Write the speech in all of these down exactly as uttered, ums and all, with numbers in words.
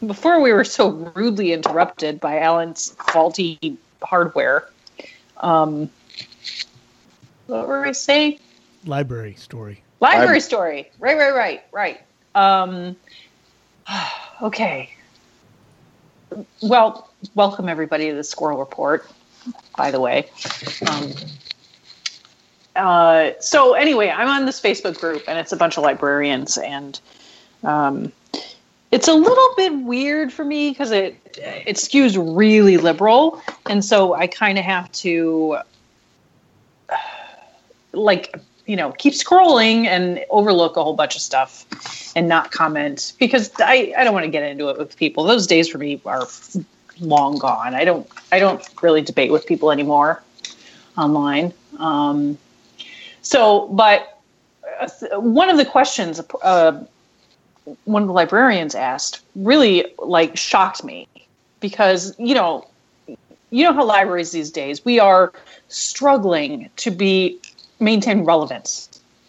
before we were so rudely interrupted by Alan's faulty hardware, um, what were I saying? Library story. Library story. Right, right, right, right. Um, okay. Well, welcome everybody to the Squirrel Report, by the way. Um, uh, so anyway, I'm on this Facebook group, and it's a bunch of librarians, and um, it's a little bit weird for me because it it skews really liberal, and so I kind of have to, like, you know, keep scrolling and overlook a whole bunch of stuff and not comment because I, I don't want to get into it with people. Those days for me are long gone. I don't I don't really debate with people anymore online. Um, so, but uh, one of the questions uh, one of the librarians asked really like shocked me because, you know, you know how libraries these days, we are struggling to be maintain relevance.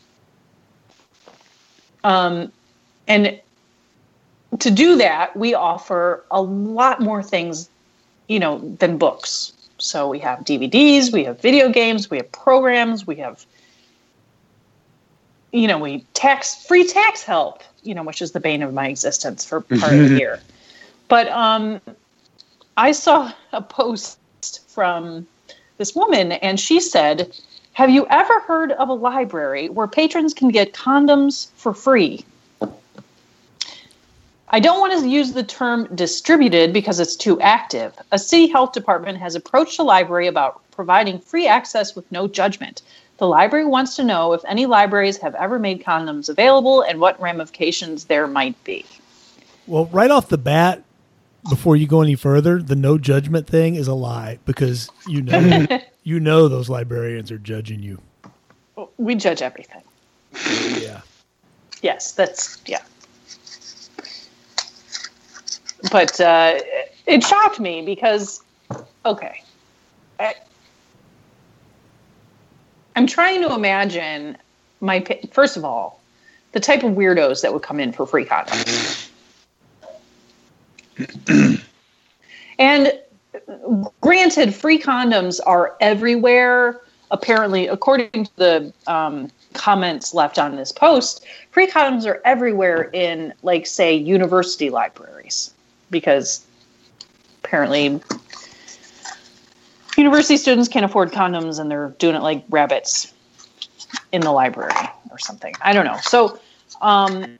Um, and to do that, we offer a lot more things, you know, than books. So we have D V Ds, we have video games, we have programs, we have, you know, we tax free tax help, you know, which is the bane of my existence for part of the year. But um, I saw a post from this woman, and she said, have you ever heard of a library where patrons can get condoms for free? I don't want to use the term distributed because it's too active. A city health department has approached a library about providing free access with no judgment. The library wants to know if any libraries have ever made condoms available and what ramifications there might be. Well, right off the bat, before you go any further, the no judgment thing is a lie because you know you know those librarians are judging you. We judge everything. Yeah. Yes, that's yeah. But uh, it shocked me because, okay, I, I'm trying to imagine my first of all the type of weirdos that would come in for free condoms. And granted, free condoms are everywhere. Apparently, according to the um, comments left on this post, free condoms are everywhere in, like, say, university libraries. Because apparently university students can't afford condoms and they're doing it like rabbits in the library or something. I don't know. So, um,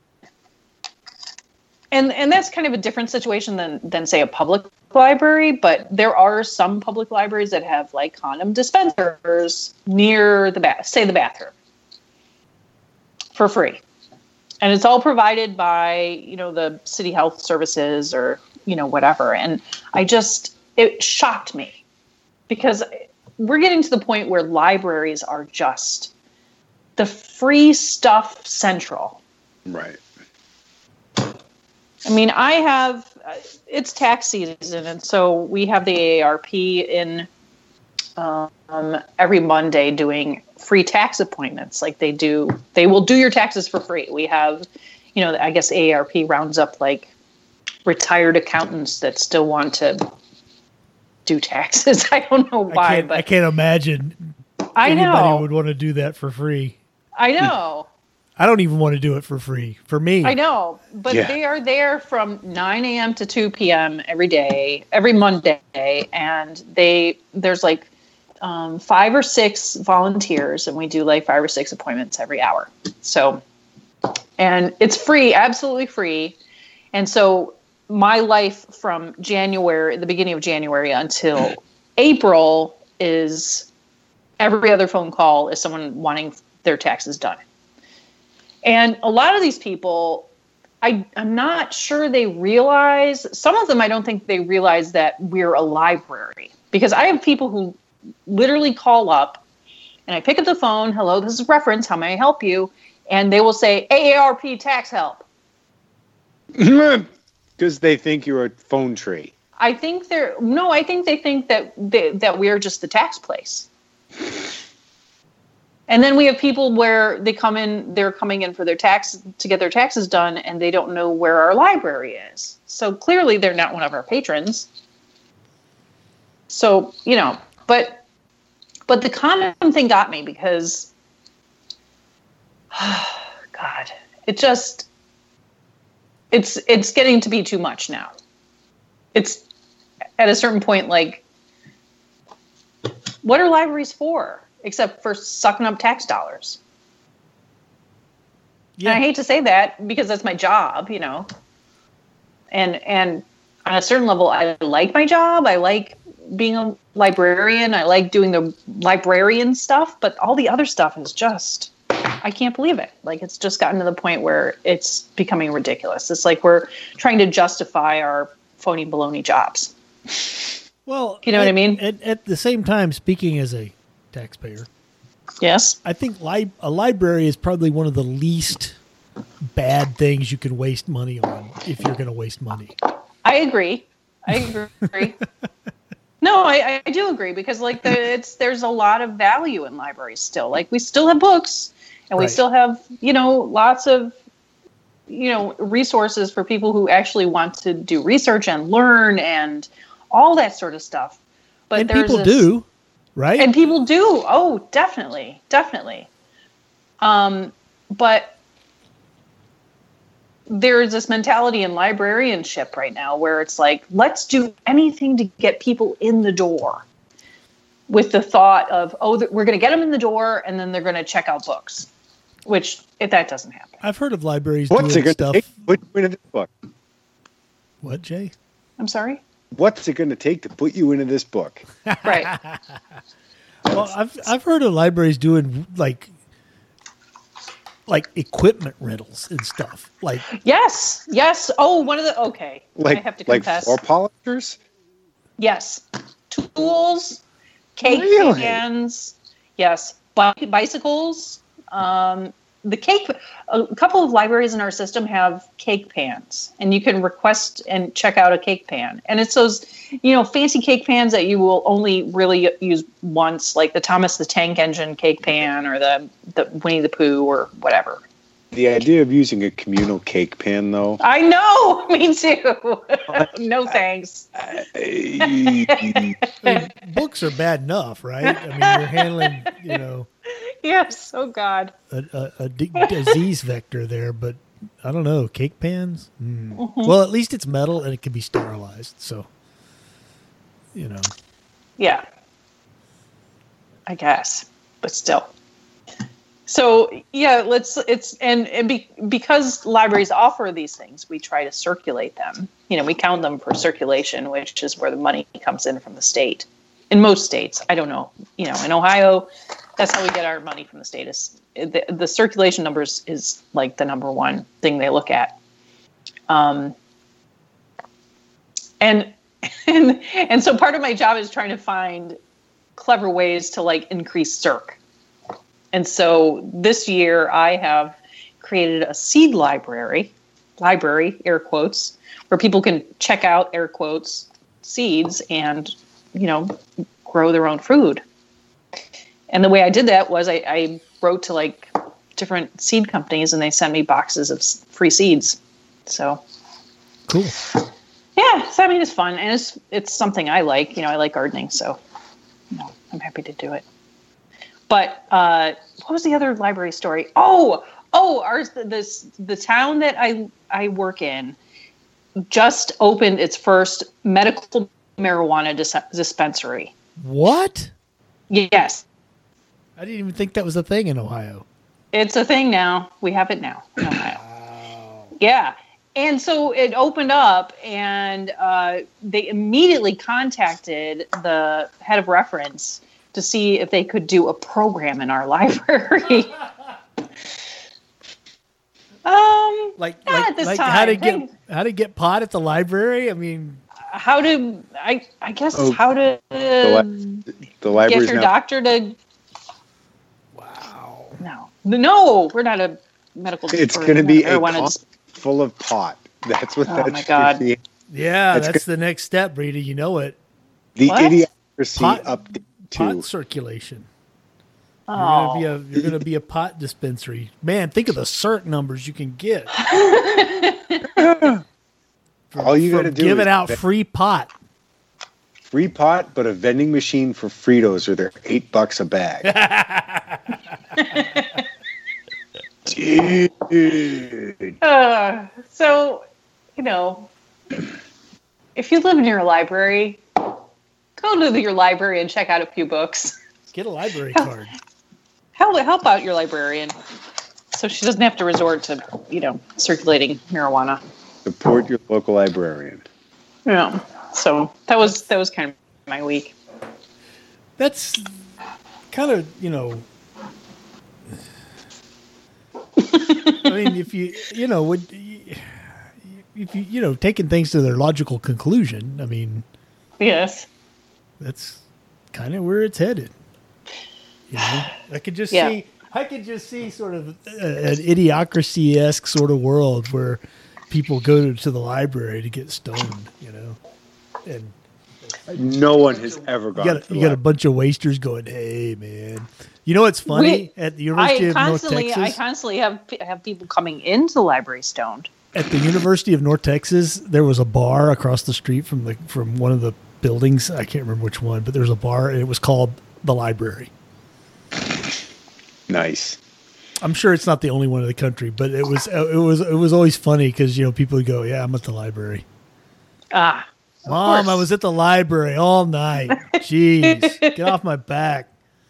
And and that's kind of a different situation than, than, say, a public library. But there are some public libraries that have, like, condom dispensers near the bath, say the bathroom, for free. And it's all provided by, you know, the city health services or, you know, whatever. And I just, it shocked me because we're getting to the point where libraries are just the free stuff central. Right. I mean, I have, it's tax season, and so we have the A A R P in um, every Monday doing free tax appointments. Like they do, they will do your taxes for free. We have, you know, I guess A A R P rounds up like retired accountants that still want to do taxes. I don't know why, I can't, but I can't imagine I anybody know. would want to do that for free. I know. I don't even want to do it for free. For me. I know, but Yeah. they are there from nine a.m. to two p.m. every day, every Monday, and they there's like um, five or six volunteers, and we do like five or six appointments every hour. So, and it's free, absolutely free. And so my life from January, the beginning of January until April is every other phone call is someone wanting their taxes done. And a lot of these people, I, I'm not sure they realize, some of them I don't think they realize that we're a library. Because I have people who literally call up, and I pick up the phone, hello, this is Reference, how may I help you? And they will say, A A R P tax help. Because they think you're a phone tree. I think they're, no, I think they think that they, that we're just the tax place. And then we have people where they come in, they're coming in for their tax to get their taxes done, and they don't know where our library is. So clearly they're not one of our patrons. So, you know, but but the condom thing got me because, oh, God, it just, it's it's getting to be too much now. It's at a certain point, like, what are libraries for? Except for sucking up tax dollars. Yeah. And I hate to say that because that's my job, you know. And and on a certain level, I like my job. I like being a librarian. I like doing the librarian stuff. But all the other stuff is just, I can't believe it. Like, it's just gotten to the point where it's becoming ridiculous. It's like we're trying to justify our phony baloney jobs. Well, you know at, what I mean? At, at the same time, speaking as a taxpayer, yes, I think li- a library is probably one of the least bad things you can waste money on if you're going to waste money. I agree. I agree. No, I, I do agree because like the, it's there's a lot of value in libraries still. Like we still have books, and we Right. still have you know lots of you know resources for people who actually want to do research and learn and all that sort of stuff. But and there's people this, do. Right? And people do. Oh, definitely. Definitely. Um, but there's this mentality in librarianship right now where it's like, let's do anything to get people in the door with the thought of, oh, th- we're going to get them in the door and then they're going to check out books, which if that doesn't happen. I've heard of libraries What's doing it going stuff. to take to put you into this book? What, Jay? I'm sorry? What's it going to take to put you into this book? Right. Well, I've I've heard of libraries doing like like equipment rentals and stuff. Like Yes. Yes. Oh, one of the, okay. Like, I have to like confess. floor polishers? Yes. Tools, cake Really? pans, yes. Bi- bicycles. Um, the cake, a couple of libraries in our system have cake pans, and you can request and check out a cake pan. And it's those, you know, fancy cake pans that you will only really use once, like the Thomas the Tank Engine cake pan or the, the Winnie the Pooh or whatever. The idea of using a communal cake pan, though. I know, me too. No thanks. I- I mean, books are bad enough, right? I mean, you're handling, you know, Yes. Oh God. a, a, a d- disease vector there, but I don't know, cake pans. Mm. Mm-hmm. Well, at least it's metal and it can be sterilized, so you know. Yeah. I guess, but still. So yeah, let's it's and and be, because libraries offer these things, we try to circulate them. You know, we count them for circulation, which is where the money comes in from the state. In most states, I don't know. You know, in Ohio, that's how we get our money from the state. Is the, the circulation numbers is like the number one thing they look at. Um, and and and so part of my job is trying to find clever ways to like increase circ. And so this year I have created a seed library, library, air quotes, where people can check out, air quotes, seeds and, you know, grow their own food. And the way I did that was I, I wrote to like different seed companies and they sent me boxes of s- free seeds. So Cool. yeah, so I mean, it's fun and it's, it's something I like, you know, I like gardening. So, you know, I'm happy to do it. But uh, what was the other library story? Oh, oh, ours, this the town that I I work in just opened its first medical marijuana dis- dispensary. What? Yes, I didn't even think that was a thing in Ohio. it's a thing now. We have it now in Ohio. Yeah. And so it opened up, and uh, they immediately contacted the head of reference to see if they could do a program in our library. um, Like, not like, at this like time. how to They- get how to get pot at the library? I mean, how to? I I guess Oh, how to The, uh, li- the get library's your now. doctor to. wow. No, no, we're not a medical. It's or going to be a marijuana con dis- full of pot. That's what Oh, that my should God. be. Yeah, It's that's the next step, Rita. You know it. The What? idiocracy Pot- update Pot to circulation. You're gonna be a you're gonna be a pot dispensary. Man, think of the C E R C numbers you can get. From, All you got to do giving is out vet- free pot. free pot, but a vending machine for Fritos, or they're eight bucks a bag. Dude. Uh, so, you know, if you live near a library, go to your library and check out a few books. Get a library card. Help, help out your librarian so she doesn't have to resort to, you know, circulating marijuana. Support your local librarian. Yeah. So that was that was kind of my week. That's kind of, you know, I mean, if you, you know, would, if you, you know, taking things to their logical conclusion, I mean, Yes. that's kind of where it's headed. You know, I could just Yeah. see, I could just see sort of a, an idiocracy-esque sort of world where people go to the library to get stoned, you know, and No one has ever you gone. got to you the got a bunch of wasters going, "Hey, man, you know what's funny We- at the University I of North constantly, I Texas? constantly have have people coming into the library stoned. At the University of North Texas, there was a bar across the street from the from one of the buildings. I can't remember which one, but there was a bar, and it was called the Library. Nice. I'm sure it's not the only one in the country, but it was it was it was always funny because, you know, people would go, "Yeah, I'm at the library." Ah, Mom, course. I was at the library all night. Jeez, get off my back.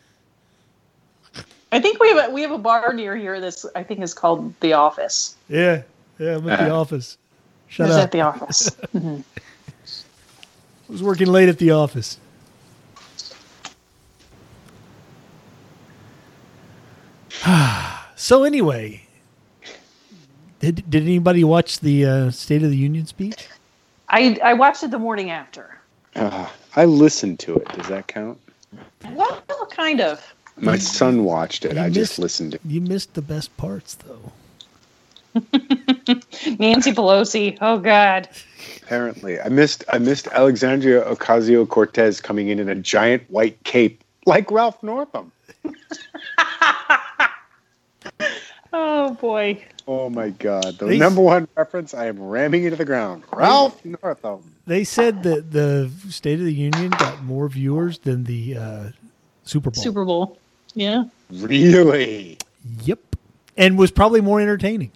I think we have a, we have a bar near here that's I think is called The Office. Yeah, yeah, I'm at the office. Shut It's up. at The Office. I was working late at the office. So anyway, did did anybody watch the uh, State of the Union speech? I I watched it the morning after. Uh, I listened to it. Does that count? Well, kind of. My son watched it. You I missed- just listened to it. You missed the best parts, though. Nancy Pelosi. Oh God. Apparently, I missed. I missed Alexandria Ocasio-Cortez coming in in a giant white cape, like Ralph Northam. Oh boy. Oh my God! The They- number one reference I am ramming into the ground. Ralph Northam. They said that the State of the Union got more viewers than the uh, Super Bowl. Super Bowl. Yeah. Really? Yep, and was probably more entertaining.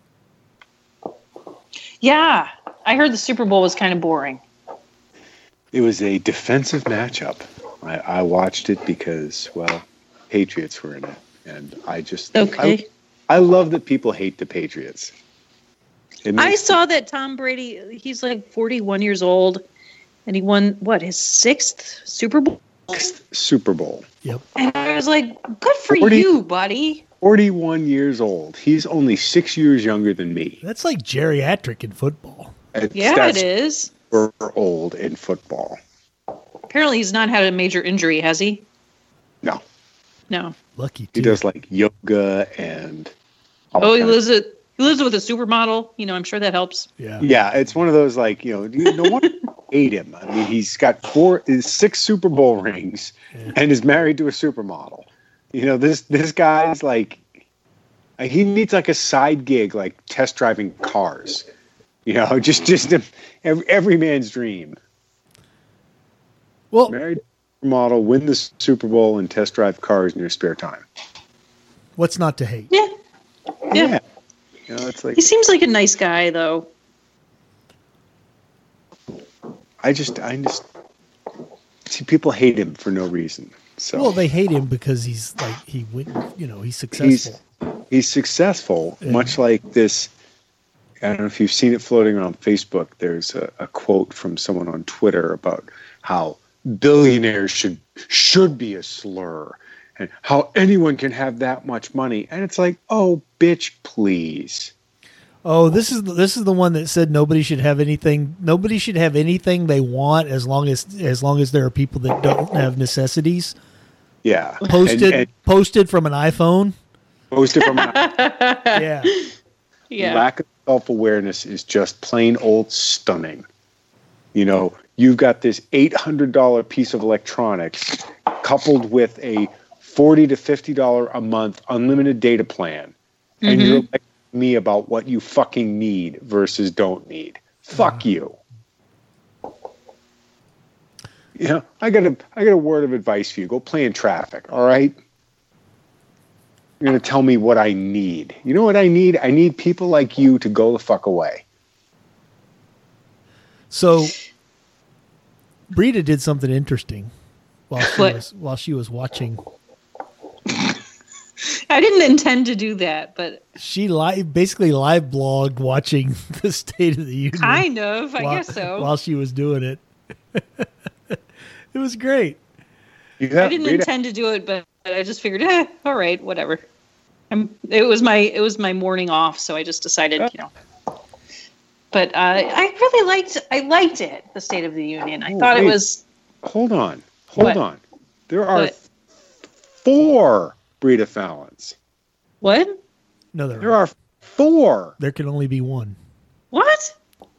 Yeah. I heard the Super Bowl was kind of boring. It was a defensive matchup. I, I watched it because, well, Patriots were in it, and I just Okay. I, I love that people hate the Patriots. It I makes- saw that Tom Brady, he's like forty-one years old, and he won, what, his sixth Super Bowl? Super Bowl. Yep. And I was like, good for forty you, buddy. forty-one years old. He's only six years younger than me. That's like geriatric in football. It's- Yeah, that's it is. super old in football. Apparently, he's not had a major injury, has he? No, No. Lucky he too. does like yoga and. all Oh, he kinds of- lives at he lives with a supermodel. You know, I'm sure that helps. Yeah. Yeah, it's one of those like, you know, you- no one hate him. I mean, he's got four, six Super Bowl rings, Yeah. and is married to a supermodel. You know, this this guy's like, he needs like a side gig, like test driving cars. You know, just just a, every, every man's dream. Well, Married to a supermodel, win the Super Bowl, and test drive cars in your spare time. what's not to hate? Yeah. Yeah. You know, it's like He seems like a nice guy, though. I just I just see people hate him for no reason. So Well, they hate him because he's like he went. You know, he's he's successful. he's successful, Yeah. much like this. I don't know if you've seen it floating around Facebook. There's a, a quote from someone on Twitter about how billionaires should should be a slur, and how anyone can have that much money. And it's like, oh, bitch, please. Oh, this is the, this is the one that said nobody should have anything. Nobody should have anything they want as long as as long as there are people that don't have necessities. Yeah, Posted And, and posted from an iPhone. posted from an Yeah. Yeah. lack of self-awareness is just plain old stunning. You know, you've got this eight hundred dollars piece of electronics coupled with a forty to fifty dollars a month unlimited data plan, and Mm-hmm. you're like me about what you fucking need versus don't need. Fuck you. You know, I got a I got a word of advice for you. Go play in traffic, all right? You're gonna tell me what I need. You know what I need? I need people like you to go the fuck away. So, Brita did something interesting while she What? was while she was watching. I didn't intend to do that, but She live basically live blogged watching the State of the Union. kind of, I while, guess so. While she was doing it, it was great. You have, I didn't Rita, intend to do it, but I just figured, eh, all right, whatever. I'm, it was my it was my morning off, so I just decided, you know. But uh, I really liked I liked it, the State of the Union. I Oh, thought it wait. was hold on. Hold What? on. There are What? four Brita Fallons. what? No, there, There are four. there can only be one. What?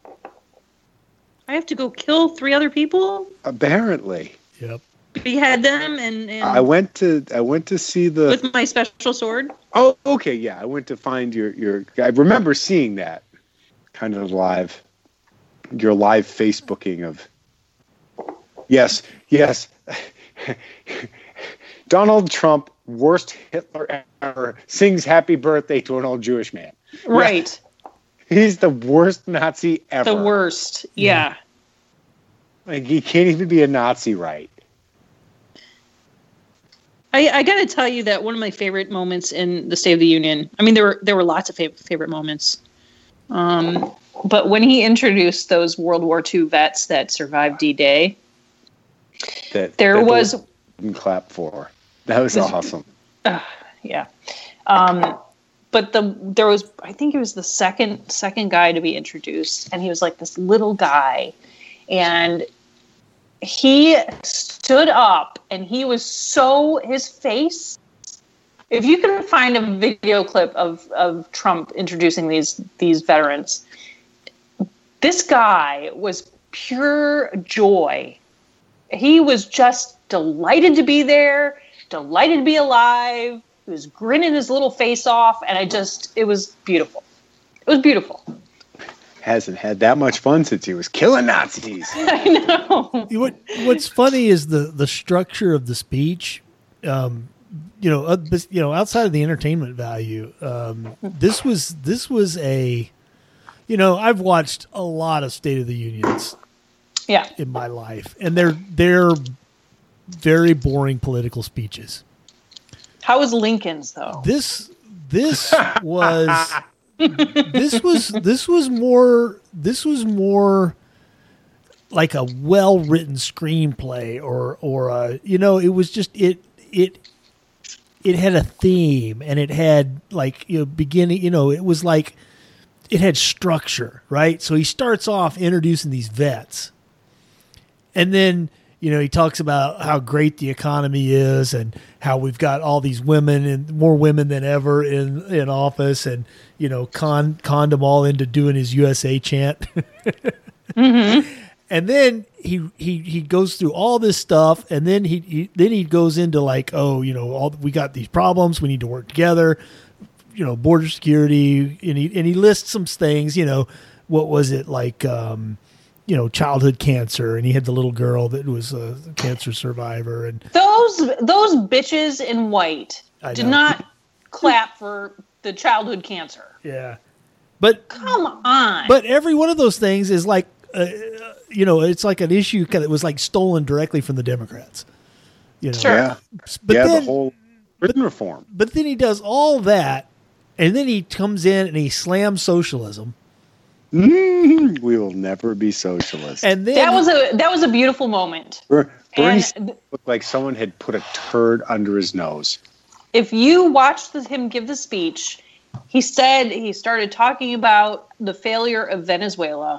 I have to go kill three other people, Apparently. Yep. behead them, and, and I went to I went to see the with my special sword. Oh, okay, yeah. I went to find your your I remember seeing that kind of live your live Facebooking of Yes, yes. Donald Trump, worst Hitler ever, sings happy birthday to an old Jewish man. Right. He's the worst Nazi ever. The worst. Yeah. Like he can't even be a Nazi, right? I, I got to tell you that one of my favorite moments in the State of the Union. I mean, there were there were lots of fav- favorite moments, um, but when he introduced those World War Two vets that survived D-Day, That there that the was world didn't clap for. That was awesome. uh, yeah, um, but the there was I think it was the second second guy to be introduced, and he was like this little guy, and he stood up and he was so his face. If you can find a video clip of, of Trump introducing these these veterans, this guy was pure joy. He was just delighted to be there, delighted to be alive. He was grinning his little face off, and I just it was beautiful. It was beautiful. Hasn't had that much fun since he was killing Nazis. I know. What What's funny is the the structure of the speech. Um, you know, uh, this- you know, outside of the entertainment value, um, this was this was a. You know, I've watched a lot of State of the Unions Yeah. in my life, and they're they're very boring political speeches. How was Lincoln's though? This this was this was this was more this was more like a well written screenplay or or a, you know, it was just it it it had a theme, and it had like, you know, beginning, you know, it was like it had structure, right? So he starts off introducing these vets, and then, you know, he talks about how great the economy is and how we've got all these women and more women than ever in, in office, and, you know, con, conned them all into doing his U S A chant. Mm-hmm. And then he, he, he goes through all this stuff, and then he, he then he goes into like, oh, you know, all we got these problems, we need to work together, you know, border security, and he and he lists some things, you know, what was it like, um, you know, childhood cancer, and he had the little girl that was a cancer survivor, and Those those bitches in white I did know. not clap for the childhood cancer. yeah, but Come on. but every one of those things is like, uh, you know, it's like an issue that was like stolen directly from the Democrats, you know. Sure. Yeah, But yeah. then, the whole prison reform. but then he does all that, and then he comes in and he slams socialism, Mm, we will never be socialists. and then that was a that was a beautiful moment. Ber- Bernie And looked like someone had put a turd under his nose. if you watched the, him give the speech, he said he started talking about the failure of Venezuela,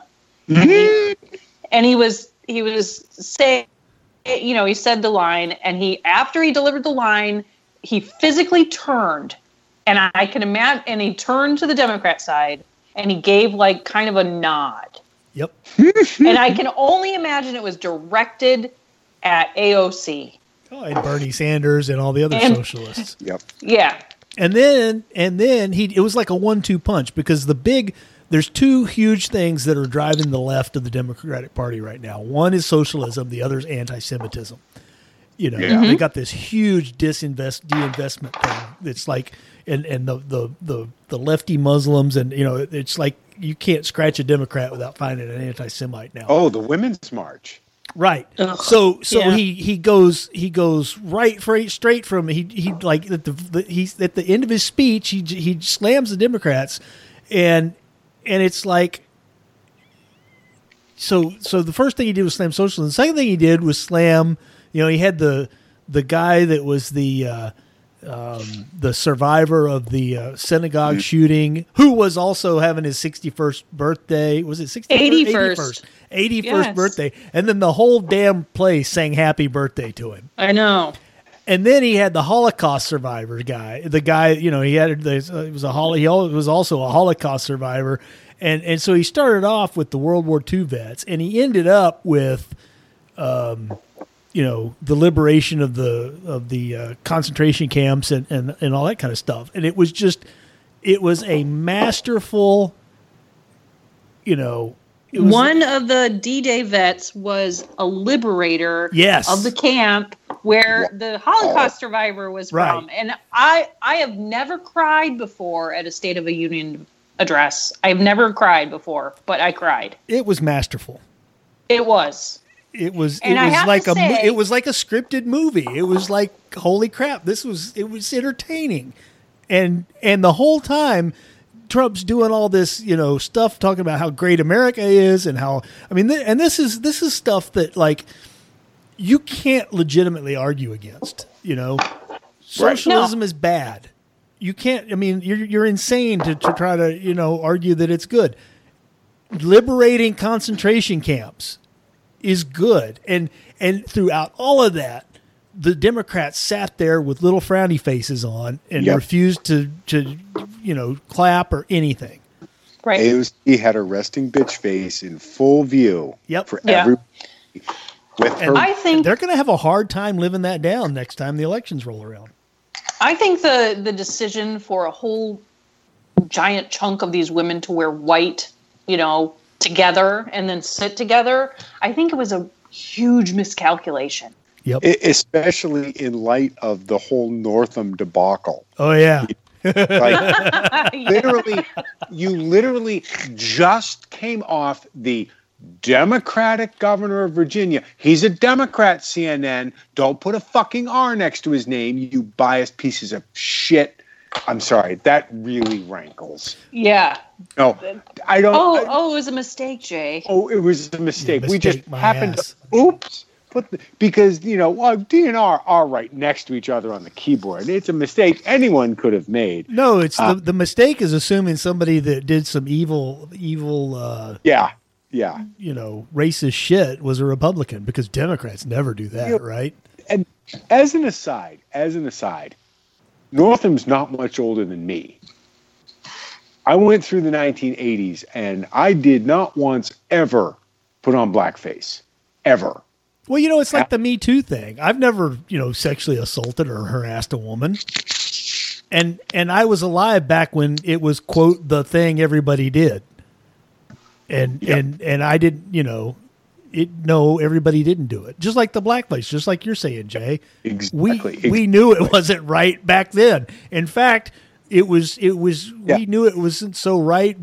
and he was he was saying, you know, he said the line, and he after he delivered the line, he physically turned, and I, I can imagine, and he turned to the Democrat side, and he gave like kind of a nod, yep, and I can only imagine it was directed at A O C. Oh, and Bernie Sanders and all the other And- socialists. Yep. Yeah. And then and then he it was like a one two punch because the big there's two huge things that are driving the left of the Democratic Party right now. One is socialism, the other is anti-Semitism. You know, Yeah. they got this huge disinvest deinvestment thing. It's like and, and the, the, the, the lefty Muslims and you know, it's like you can't scratch a Democrat without finding an anti-Semite now. Oh, the Women's March. Right. Ugh. So so Yeah. he he goes he goes right for straight from he he like at the, the he's at the end of his speech he he slams the Democrats and and it's like so so the first thing he did was slam socialism. The second thing he did was slam, you know, he had the the guy that was the uh, um, the survivor of the uh, synagogue shooting, who was also having his sixty-first birthday. Was it sixty-first? eighty-first. eighty-first Yes. birthday. And then the whole damn place sang happy birthday to him. I know. And then he had the Holocaust survivor guy. The guy, you know, he had this, uh, it was a hol- he al- was also a Holocaust survivor, and and so he started off with the World War Two vets, and he ended up with, um, you know, the liberation of the of the uh, concentration camps and, and and all that kind of stuff. And it was just, it was a masterful, you know. It was, One of the D-Day vets was a liberator Yes. of the camp where the Holocaust survivor was Right. from. And I I have never cried before at a State of the Union address. I've never cried before, but I cried. it was masterful. It was. It was And it I was have like to a mo- say- it was like a scripted movie. It was like holy crap, this was it was entertaining. And and the whole time Trump's doing all this, you know, stuff talking about how great America is and how I mean th- and this is this is stuff that like you can't legitimately argue against, you know. Socialism is bad. You can't I mean you're you're insane to, to try to, you know, argue that it's good. Liberating concentration camps is good. And and throughout all of that, the Democrats sat there with little frowny faces on and Yep. refused to, to, you know, clap or anything. Right. A O C had a resting bitch face in full view Yep. for Yeah. every with her. And I think they're going to have a hard time living that down next time the elections roll around. I think the the decision for a whole giant chunk of these women to wear white, you know, together and then sit together, I think it was a huge miscalculation. Yep. E- especially in light of the whole Northam debacle. Oh, yeah. Like literally, you literally just came off the Democratic governor of Virginia. He's a Democrat, C N N. Don't put a fucking R next to his name, you biased pieces of shit. I'm sorry, that really rankles. Yeah. No, I don't. Oh, I- oh, it was a mistake, Jay. Oh, it was a mistake. Yeah, we just mistake my happened ass. to oops. Put the, because you know, well, D and R are right next to each other on the keyboard. It's a mistake anyone could have made. No, it's Uh, the, the mistake is assuming somebody that did some evil, evil, uh, Yeah, yeah. you know, racist shit was a Republican because Democrats never do that, Yeah. right? And as an aside, as an aside, Northam's not much older than me. I went through the nineteen eighties, and I did not once ever put on blackface, ever. Well, you know, it's like the Me Too thing. I've never, you know, sexually assaulted or harassed a woman. And and I was alive back when it was, quote, the thing everybody did. And Yep. and and I didn't, you know, it no, everybody didn't do it. Just like the blackface, just like you're saying, Jay. Exactly. We we knew it wasn't right back then. In fact, it was it was Yeah. we knew it wasn't so right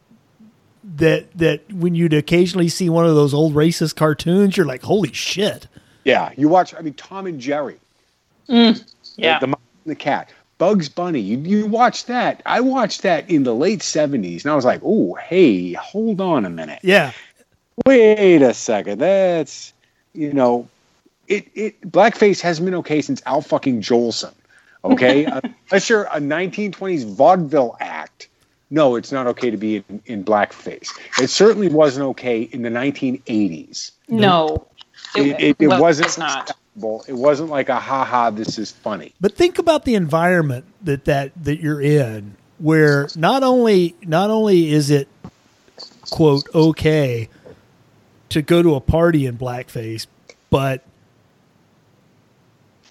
that that when you'd occasionally see one of those old racist cartoons, you're like, holy shit. Yeah, you watch. I mean, Tom and Jerry. Yeah. The, the mouse and the cat. Bugs Bunny. You you watch that. I watched that in the late seventies, and I was like, oh, hey, hold on a minute. Yeah. Wait a second. That's, you know, it, it blackface hasn't been okay since Al fucking Jolson. Okay? uh, unless you're a nineteen twenties vaudeville act, no, it's not okay to be in, in blackface. It certainly wasn't okay in the nineteen eighties. No. It, it, it was wasn't not. acceptable. It wasn't like a ha ha, this is funny. But think about the environment that, that that you're in, where not only not only is it quote okay to go to a party in blackface, but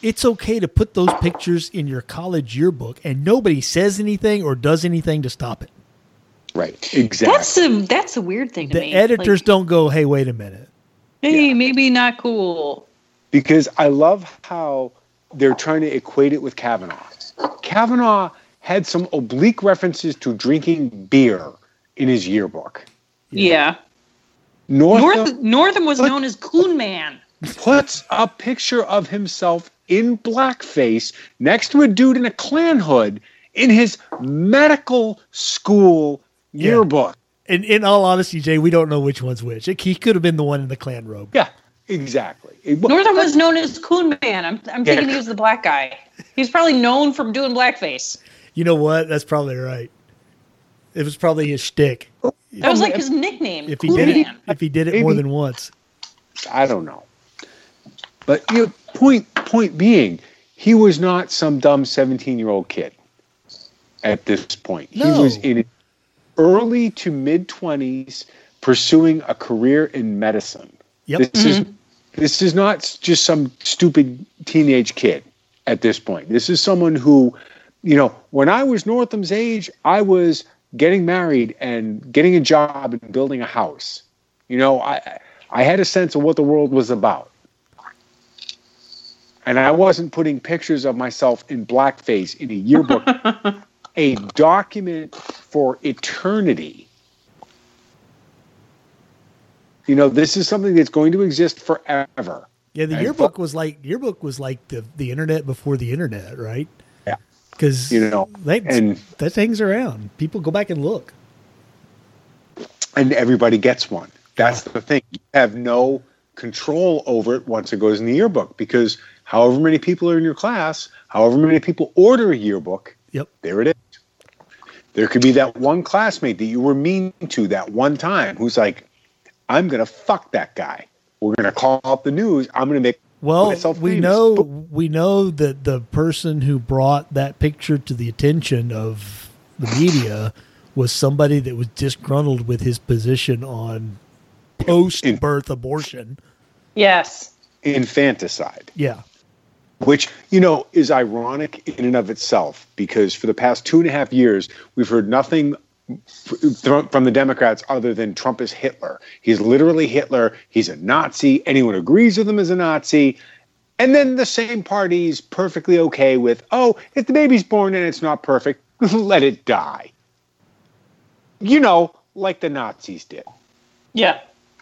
it's okay to put those pictures in your college yearbook and nobody says anything or does anything to stop it. Right. Exactly. That's a that's a weird thing to The me. editors Like, don't go, hey, wait a minute. hey, Yeah. maybe not cool. Because I love how they're trying to equate it with Kavanaugh. Kavanaugh had some oblique references to drinking beer in his yearbook. Yeah. Northam North Northam was known as Coon Man. puts a picture of himself in blackface next to a dude in a Klan hood in his medical school Yeah. yearbook. And in all honesty, Jay, we don't know which one's which. It, he could have been the one in the Klan robe. Yeah, exactly. It- Northam was known as Coon Man. I'm I'm Yeah. thinking he was the black guy. He's probably known from doing blackface. You know what? That's probably right. It was probably his shtick. That was like his nickname. If he Coon did it, Man. if he did it more Maybe. than once. I don't know. But you know, point point being, he was not some dumb seventeen-year-old kid at this point. No. He was in his early to mid-twenties pursuing a career in medicine. Yep. This is this is not just some stupid teenage kid at this point. This is someone who, you know, when I was Northam's age, I was getting married and getting a job and building a house. You know, I I had a sense of what the world was about. And I wasn't putting pictures of myself in blackface in a yearbook, a document for eternity. You know, this is something that's going to exist forever. Yeah, the And yearbook fu- was like yearbook was like the, the internet before the internet, right? Yeah. Because You know, that and- that hangs around. People go back and look. And everybody gets one. That's the thing. You have no control over it once it goes in the yearbook, because however many people are in your class, however many people order a yearbook, Yep. there it is. There could be that one classmate that you were mean to that one time who's like, I'm going to fuck that guy. We're going to call up the news. I'm going to make Well, myself we famous. know we know that the person who brought that picture to the attention of the media was somebody that was disgruntled with his position on post-birth abortion. Yes. Infanticide, Yeah. which, you know, is ironic in and of itself, because for the past two and a half years, we've heard nothing f- from the Democrats other than Trump is Hitler. He's literally Hitler. He's a Nazi. Anyone who agrees with him is a Nazi. And then the same party's perfectly okay with, oh, if the baby's born and it's not perfect, let it die. You know, like the Nazis did. Yeah.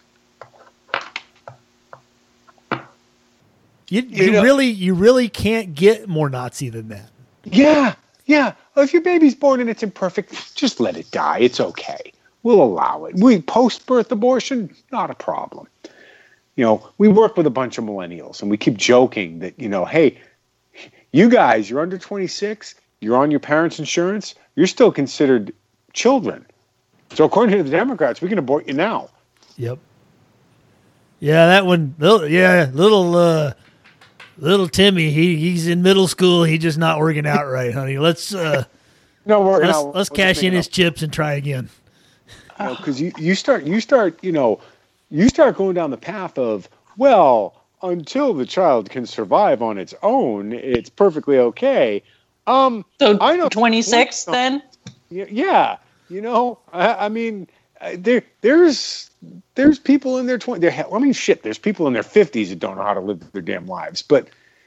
You, You you know- really you really can't get more Nazi than that. Yeah, yeah. Oh, if your baby's born and it's imperfect, just let it die. It's okay. We'll allow it. We post-birth abortion, not a problem. You know, we work with a bunch of millennials, and we keep joking that, you know, hey, you guys, you're under twenty-six, you're on your parents' insurance, you're still considered children. So according to the Democrats, we can abort you now. Yep. Yeah, that one. Little, yeah, little uh, little Timmy. He he's in middle school. He's just not working out right, honey. Let's uh, No, we're let's now, let's we're cash just in making his up. chips and try again. Because you, you start you start you know you start going down the path of, well, until the child can survive on its own, it's perfectly okay. Um, So I know twenty-six then? y- yeah, you know, I, I mean, uh, there there's there's people in their twenty. I mean, shit, there's people in their fifties that don't know how to live their damn lives. But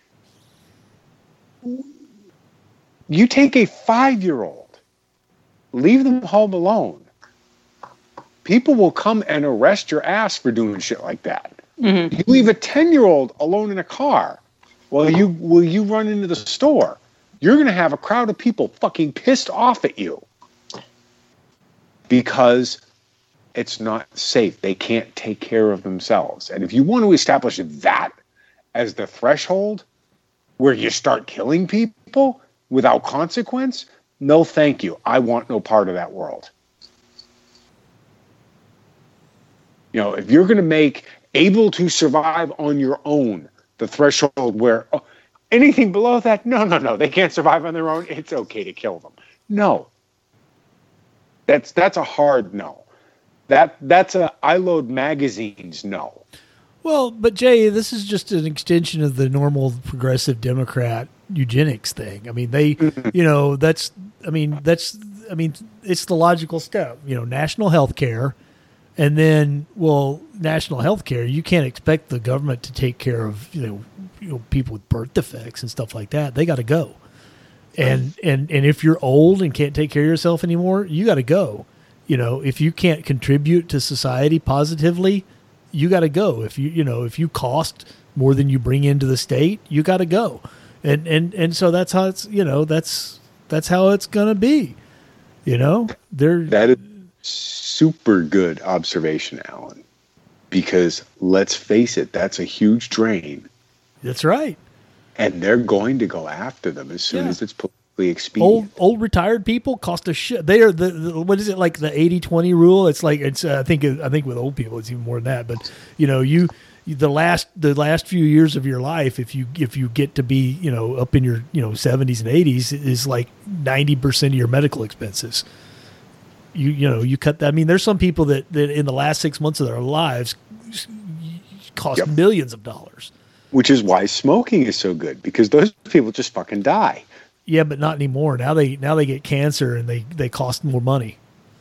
you take a five-year-old, leave them home alone. People will come and arrest your ass for doing shit like that. Mm-hmm. You leave a ten-year-old alone in a car while you will you run into the store. You're going to have a crowd of people fucking pissed off at you because it's not safe. They can't take care of themselves. And if you want to establish that as the threshold where you start killing people without consequence, no thank you. I want no part of that world. You know, if you're going to make able to survive on your own the threshold where oh, anything below that, no, no, no, they can't survive on their own. It's okay to kill them. No. That's that's a hard no. That that's a I load magazines no. Well, but Jay, this is just an extension of the normal progressive Democrat eugenics thing. I mean, they, you know, that's, I mean, that's, I mean, it's the logical step, you know, national health care. And then, well, national health care, you can't expect the government to take care of, you know, you know people with birth defects and stuff like that. They got to go. And, and, and if you're old and can't take care of yourself anymore, you got to go. You know, if you can't contribute to society positively, you got to go. If you, you know, if you cost more than you bring into the state, you got to go. And, and, and so that's how it's, you know, that's, that's how it's going to be, you know, they're, that is super good observation, Alan, because let's face it, that's a huge drain. That's right. And they're going to go after them as soon Yeah. as it's politically expedient. Old old retired people cost a shit. They are the, the what is it, like the eighty twenty rule? It's like it's uh, I think I think with old people it's even more than that. But you know you the last the last few years of your life, if you if you get to be you know up in your you know seventies and eighties, is like ninety percent of your medical expenses. You you know you cut that. I mean, there's some people that, that in the last six months of their lives cost Yep. millions of dollars. Which is why smoking is so good, because those people just fucking die. Yeah, but not anymore. Now they now they get cancer and they, they cost more money.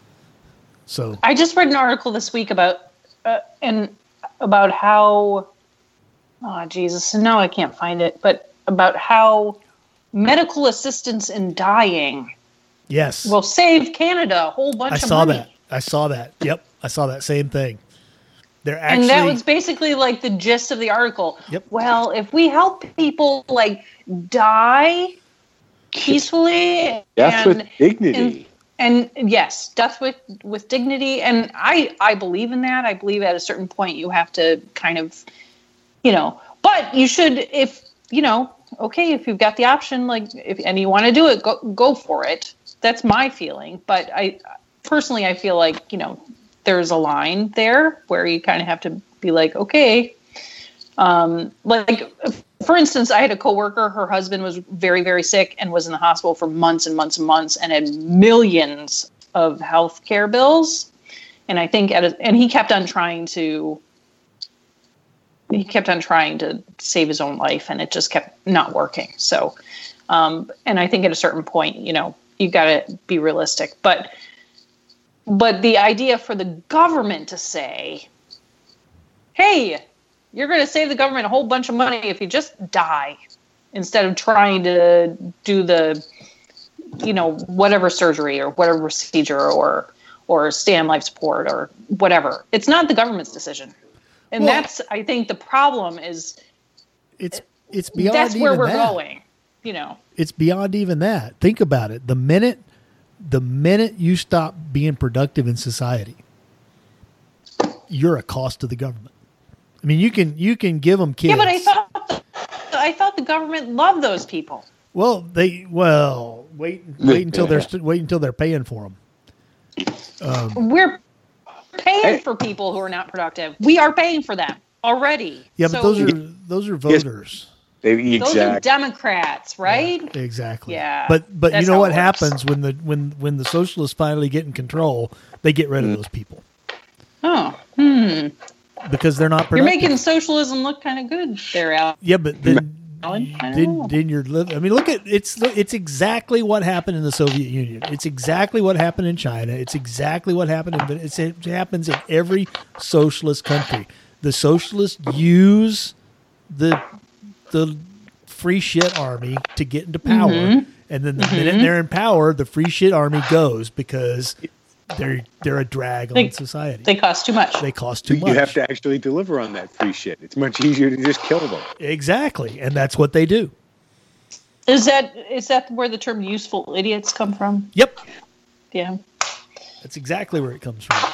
So I just read an article this week about uh, and about how oh Jesus, now I can't find it, but about how medical assistance in dying yes, will save Canada a whole bunch I of saw money. that. I saw that. Yep, I saw that same thing. They're actually And that was basically like the gist of the article. Yep. Well, if we help people like die peacefully Death and with dignity. And, and yes, death with, with dignity. And I, I believe in that. I believe at a certain point you have to kind of, you know, but you should, if, you know, okay, if you've got the option, like, if, and you want to do it, go, go for it. That's my feeling. But I, personally, I feel like, you know, there's a line there where you kind of have to be like, okay, um, like, for instance, I had a coworker, her husband was very, very sick and was in the hospital for months and months and months and had millions of health care bills. And I think, at a, and he kept on trying to, he kept on trying to save his own life and it just kept not working. So, um, and I think at a certain point, you know, you got to be realistic, but, but the idea for the government to say, hey, you're going to save the government a whole bunch of money if you just die instead of trying to do the, you know, whatever surgery or whatever procedure or or stay on life support or whatever. It's not the government's decision. And Well, that's, I think the problem is it's it's beyond that's where even we're that. going, you know. It's beyond even that. Think about it. The minute the minute you stop being productive in society, you're a cost to the government. I mean, you can you can give them kids. Yeah, but I thought the, I thought the government loved those people. Well, they well wait wait until they're st- wait until they're paying for them. We're paying for people who are not productive. We are paying for them already. Yeah, but So those are those are voters. They, those are exactly. Democrats, right? Exactly. Yeah, But but that's you know how what it works. happens when the when when the socialists finally get in control, they get rid of those people Oh, hmm. because they're not You're productive. making socialism look kind of good there, Al. Yeah, but then Alan, I don't then, know. then you're living. I mean, look at it's it's exactly what happened in the Soviet Union. It's exactly what happened in China. It's exactly what happened in. It's, it happens in every socialist country. The socialists use the the free shit army to get into power, Mm-hmm. and then the minute they're in power, the free shit army goes because they're they're a drag They- on society. They cost too much. They cost too You much. have to actually deliver on that free shit. It's much easier to just kill them. Exactly, and that's what they do. Is that is that where the term "useful idiots" come from? Yep. Yeah. That's exactly where it comes from.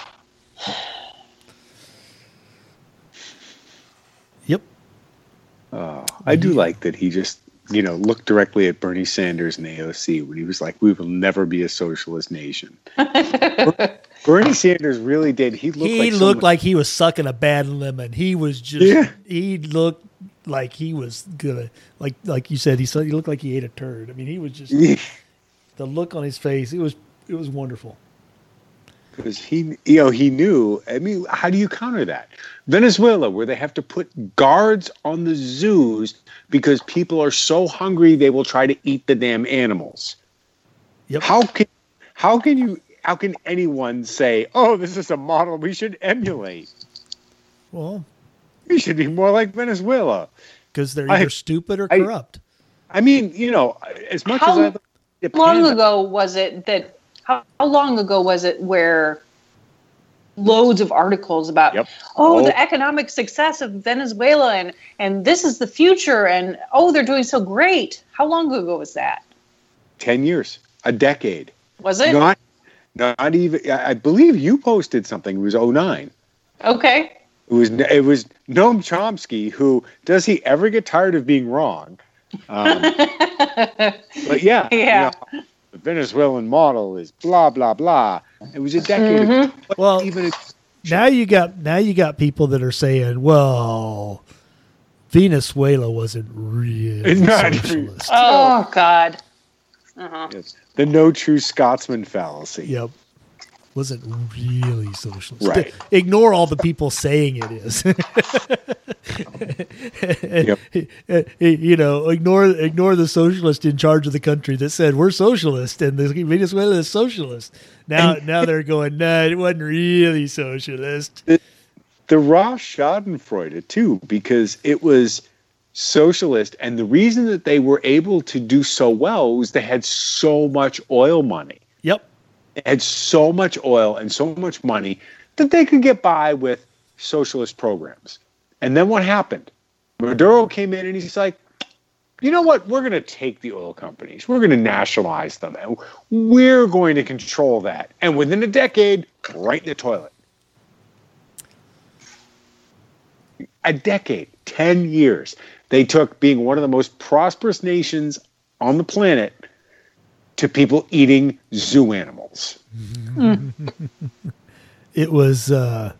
Yep. Oh, I do like that he just, you know, looked directly at Bernie Sanders and A O C when he was like, we will never be a socialist nation. Bernie Sanders really did. He looked He like looked someone- like he was sucking a bad lemon. He was just, Yeah. he looked like he was gonna, like like you said, he, saw, he looked like he ate a turd. I mean, he was just, the look on his face, it was it was wonderful. Because he, you know, he knew. I mean, how do you counter that? Venezuela, where they have to put guards on the zoos because people are so hungry they will try to eat the damn animals. Yep. How can, how can you, how can anyone say, "Oh, this is a model we should emulate"? Well, we should be more like Venezuela because they're either I, stupid or I, corrupt. I mean, you know, as much how as I long ago was it that? How, how long ago was it where loads of articles about, yep. oh, oh, the economic success of Venezuela and, and this is the future and, oh, they're doing so great. How long ago was that? ten years, a decade. Was it? Not, not even, I believe you posted something. It was oh nine. Okay. It was, it was Noam Chomsky, who, does he ever get tired of being wrong? Um, but yeah. Yeah. You know, the Venezuelan model is blah blah blah. It was a decade Mm-hmm. ago. Well, even a, now you got now you got people that are saying, "Well, Venezuela wasn't really Not socialist." Oh, God. Uh-huh. yes, the no true Scotsman fallacy. Yep, wasn't really socialist. Right. Ignore all the people saying it is. Yep. You know, ignore ignore the socialist in charge of the country that said we're socialist and the Venezuela is socialist. Now, And- now they're going, no, it wasn't really socialist. The, the Ross Schadenfreude too, because it was socialist, and the reason that they were able to do so well was they had so much oil money. Yep. They had so much oil and so much money that they could get by with socialist programs. And then what happened? Maduro came in and he's like, you know what? We're going to take the oil companies. We're going to nationalize them. And we're going to control that. And within a decade, right in the toilet. A decade, ten years. They took being one of the most prosperous nations on the planet to people eating zoo animals. Mm. It was... Uh,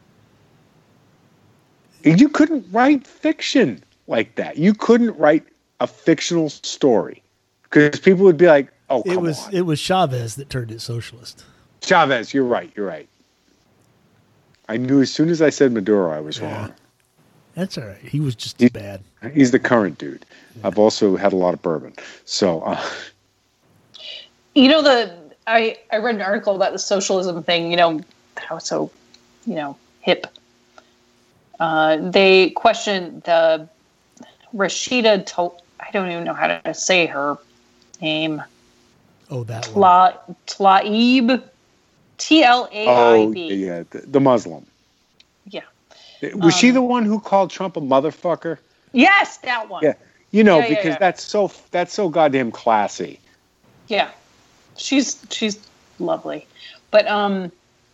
You couldn't write fiction like that. You couldn't write a fictional story because people would be like, "Oh, come it was on." it was Chavez that turned it socialist. Chavez, you're right. You're right. I knew as soon as I said Maduro, I was Yeah. wrong. That's all right. He was just He- as bad. He's the current dude. I've also had a lot of bourbon, so uh, You know, the I, I read an article about the socialism thing, you know, how it's so, you know, hip. Uh, they questioned the Rashida, to- I don't even know how to say her name. Oh, that one. Tla, Tlaib, T L A I oh B. yeah, the, the Muslim. Yeah. Was she Um, the one who called Trump a motherfucker? Yes, that one. Yeah, you know, Yeah, yeah, because yeah. that's so that's so goddamn classy. Yeah. She's she's lovely. But um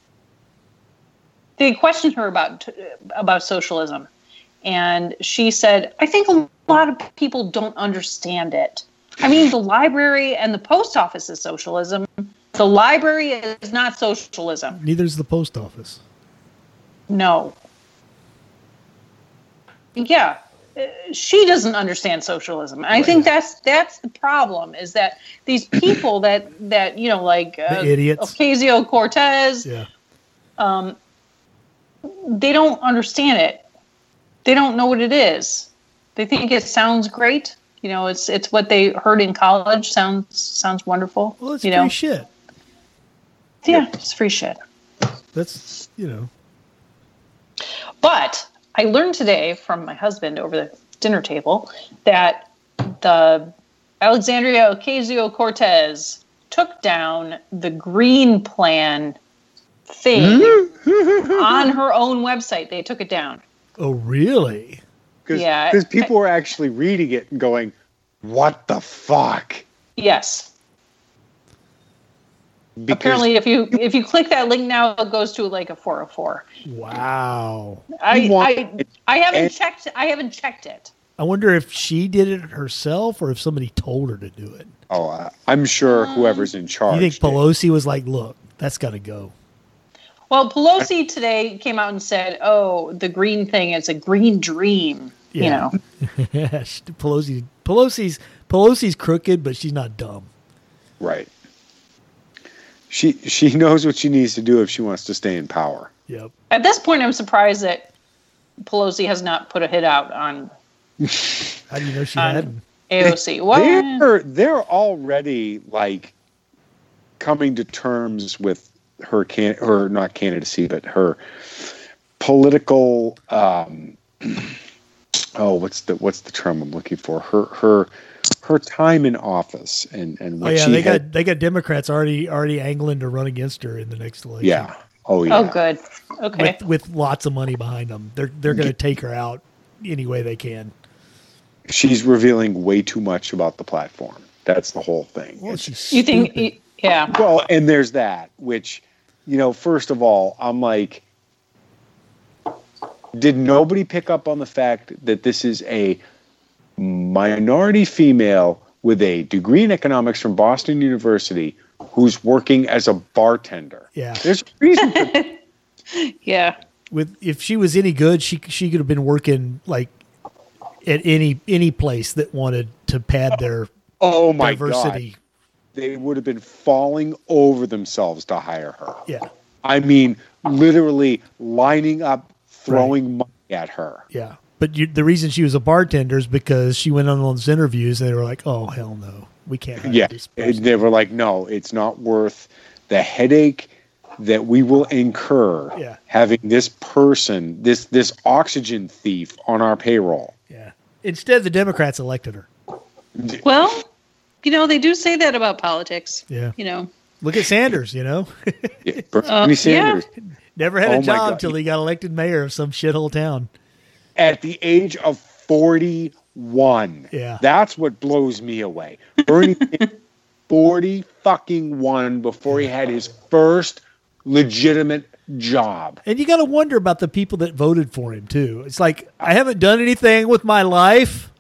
they questioned her about about socialism, and she said, I think a lot of people don't understand it. I mean, the library and the post office is socialism. The library is not socialism. Neither is the post office. No. Yeah. Uh, She doesn't understand socialism. And I think that's that's the problem, is that these people that that you know like uh, The idiots. Ocasio-Cortez, Yeah. um, they don't understand it. They don't know what it is. They think it sounds great. You know, it's it's what they heard in college. Sounds sounds wonderful. Well, it's you free know, shit. yeah, it's free shit. That's, you know. But I learned today from my husband over the dinner table that the Alexandria Ocasio-Cortez took down the Green Plan thing on her own website. They took it down. Oh, really? Because Yeah, people were actually reading it and going, "What the fuck?" Yes. Because Apparently, if you if you click that link now, it goes to like a four oh four. Wow. I want- I, I haven't and- checked. I haven't checked it. I wonder if she did it herself or if somebody told her to do it. oh, uh, I'm sure whoever's in charge. You think did. Pelosi was like, look, that's got to go. Well, Pelosi today came out and said, "Oh, the green thing is a green dream." You Yeah. know, Yeah, she- Pelosi, Pelosi's Pelosi's crooked, but she's not dumb. Right. She she knows what she needs to do if she wants to stay in power. Yep. At this point, I'm surprised that Pelosi has not put a hit out on How do you know she on hadn't? A O C. What? They're they're already like coming to terms with her can her not candidacy, but her political. Um, oh, what's the what's the term I'm looking for? Her her her time in office and and what Oh yeah, she they had, got they got Democrats already already angling to run against her in the next election. yeah. Oh yeah. Oh, good. Okay. With, with lots of money behind them, they're they're going to take her out any way they can. She's revealing way too much about the platform. That's the whole thing. Well, It's- she's You think? stupid. Yeah. Well, and there's that, which, you know, first of all, I'm like, did nobody pick up on the fact that this is a minority female with a degree in economics from Boston University who's working as a bartender? Yeah. There's a reason for that. Yeah. With if she was any good, she she could have been working like at any any place that wanted to pad their Oh my diversity. God. They would have been falling over themselves to hire her. Yeah, I mean, literally lining up, throwing money at her. yeah. But you, the reason she was a bartender is because she went on those interviews and they were like, "Oh hell no, we can't." hire Yeah, this and person." they were like, no, it's not worth the headache that we will incur Yeah. having this person, this this oxygen thief on our payroll. Yeah. Instead, the Democrats elected her. Well, you know, they do say that about politics. Yeah. You know. Look at Sanders. You know, Yeah, Bernie Uh, Sanders, never had Oh a my job God. till he got elected mayor of some shithole town. at the age of forty-one. Yeah. That's what blows me away. Bernie Sanders, forty fucking one before he had his first legitimate job. And you got to wonder about the people that voted for him too. It's like I haven't done anything with my life.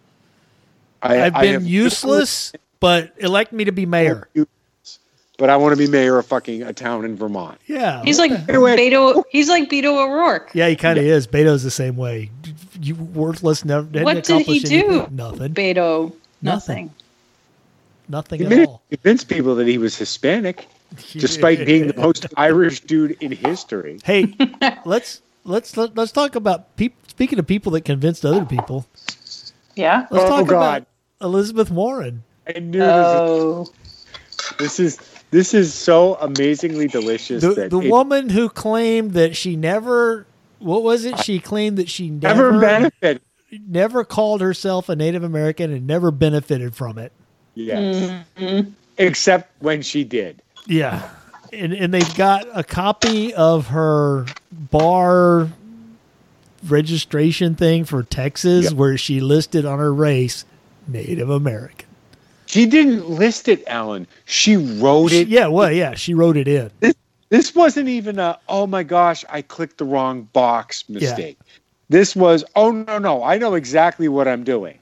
I, I've I been have- useless, but elect me to be mayor. But I want to be mayor of fucking a town in Vermont. Yeah, He's like Anyway. Beto. He's like Beto O'Rourke. yeah, he kind of is. Beto's the same way. You worthless, never didn't What did he accomplish do? anything. Nothing, Beto. Nothing. Nothing. nothing He at managed all. to convince people that he was Hispanic, despite being the most Irish dude in history. Hey, let's let's let, let's talk about people. Speaking of people that convinced other people, Yeah. let's Oh, talk God. about Elizabeth Warren. I knew Oh. this, is, this is this is so amazingly delicious. The that the it woman who claimed that she never, what was it? She claimed that she never never benefited. never called herself a Native American and never benefited from it. Yes, except when she did. Yeah. And and they've got a copy of her bar registration thing for Texas Yep. where she listed on her race Native American. She didn't list it, Alan. She wrote it. Yeah, well, yeah, she wrote it in. This, this wasn't even a, oh my gosh, I clicked the wrong box mistake. This was, oh no, no, I know exactly what I'm doing.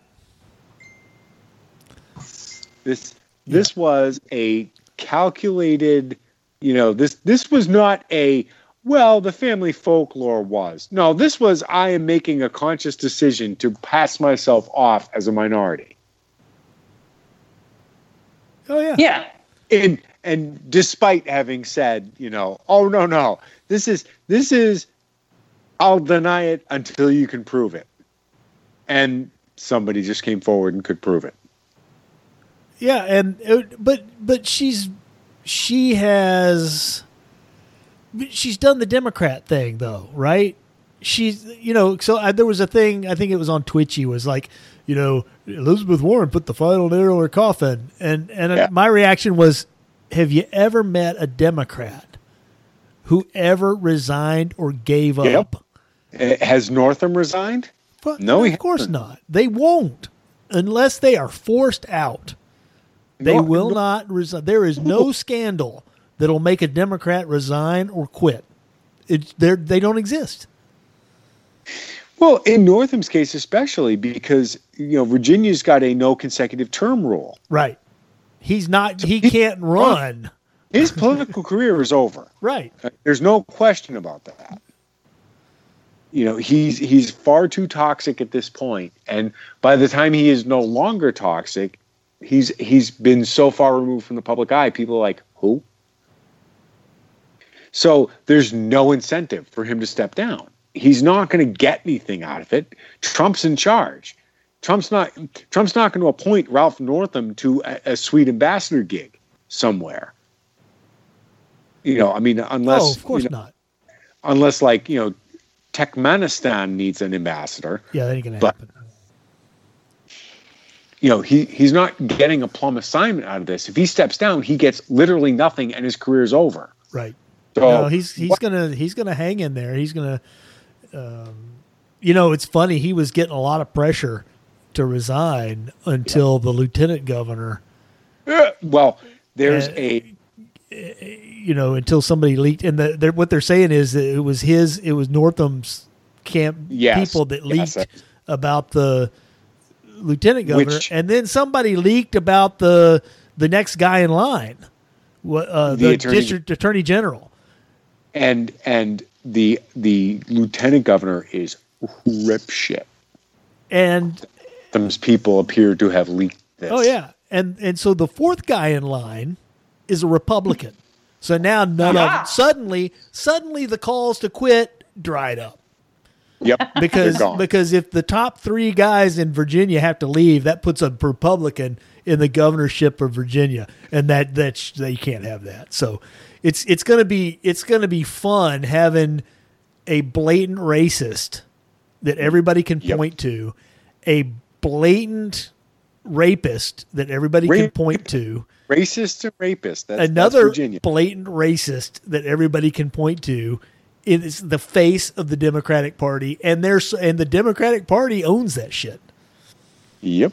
This this was a calculated, you know, this this was not a, well, the family folklore was. No, this was, I am making a conscious decision to pass myself off as a minority. Oh yeah. Yeah. And and despite having said, you know, oh no, no, this is this is I'll deny it until you can prove it. And somebody just came forward and could prove it. Yeah, and it, but but she's she has she's done the Democrat thing though, right? She's you know so I, there was a thing I think it was on Twitchy was like you know Elizabeth Warren put the final nail in her coffin, and and Yeah. my reaction was, have you ever met a Democrat who ever resigned or gave Yep. up? Uh, Has Northam resigned? But No, he of course hasn't. not. They won't unless they are forced out. They No, will no. not resign. There is no scandal that'll make a Democrat resign or quit. It's they they don't exist. Well, in Northam's case, especially because you know Virginia's got a no consecutive term rule. Right. He's not. He can't run. His political career is over. Right. Uh, There's no question about that. You know, he's he's far too toxic at this point, and by the time he is no longer toxic, he's he's been so far removed from the public eye. People are like, who? So there's no incentive for him to step down. He's not going to get anything out of it. Trump's in charge. Trump's not Trump's not going to appoint Ralph Northam to a, a sweet ambassador gig somewhere. You know, I mean, unless Oh, of course you know, not. unless like, you know, Turkmenistan needs an ambassador. Yeah, that ain't gonna But- happen. You know, he he's not getting a plum assignment out of this. If he steps down, he gets literally nothing and his career's over. Right. So No, he's he's what- gonna he's gonna hang in there. He's gonna, um, you know, it's funny. He was getting a lot of pressure to resign until the lieutenant governor, Uh, well, there's Uh, a you know, until somebody leaked. And the, they're, what they're saying is that it was his, it was Northam's camp Yes, people that yes, leaked about the lieutenant governor, Which- and then somebody leaked about the the next guy in line, wha- uh, The the, attorney- district attorney general. and and the the lieutenant governor is rip shit. And Those people appear to have leaked this. oh yeah, and and so the fourth guy in line is a Republican. So now none Yeah. of suddenly suddenly the calls to quit dried up. Yep. Because They're gone. because if the top three guys in Virginia have to leave, that puts a Republican in the governorship of Virginia, and that that they can't have that. So it's it's gonna be it's gonna be fun having a blatant racist that everybody can Yep. point to, a blatant rapist that everybody can Rape- point to, Racist and rapist. That's, another that's Virginia. blatant racist that everybody can point to. Is the face of the Democratic Party, and there's and the Democratic Party owns that shit. Yep.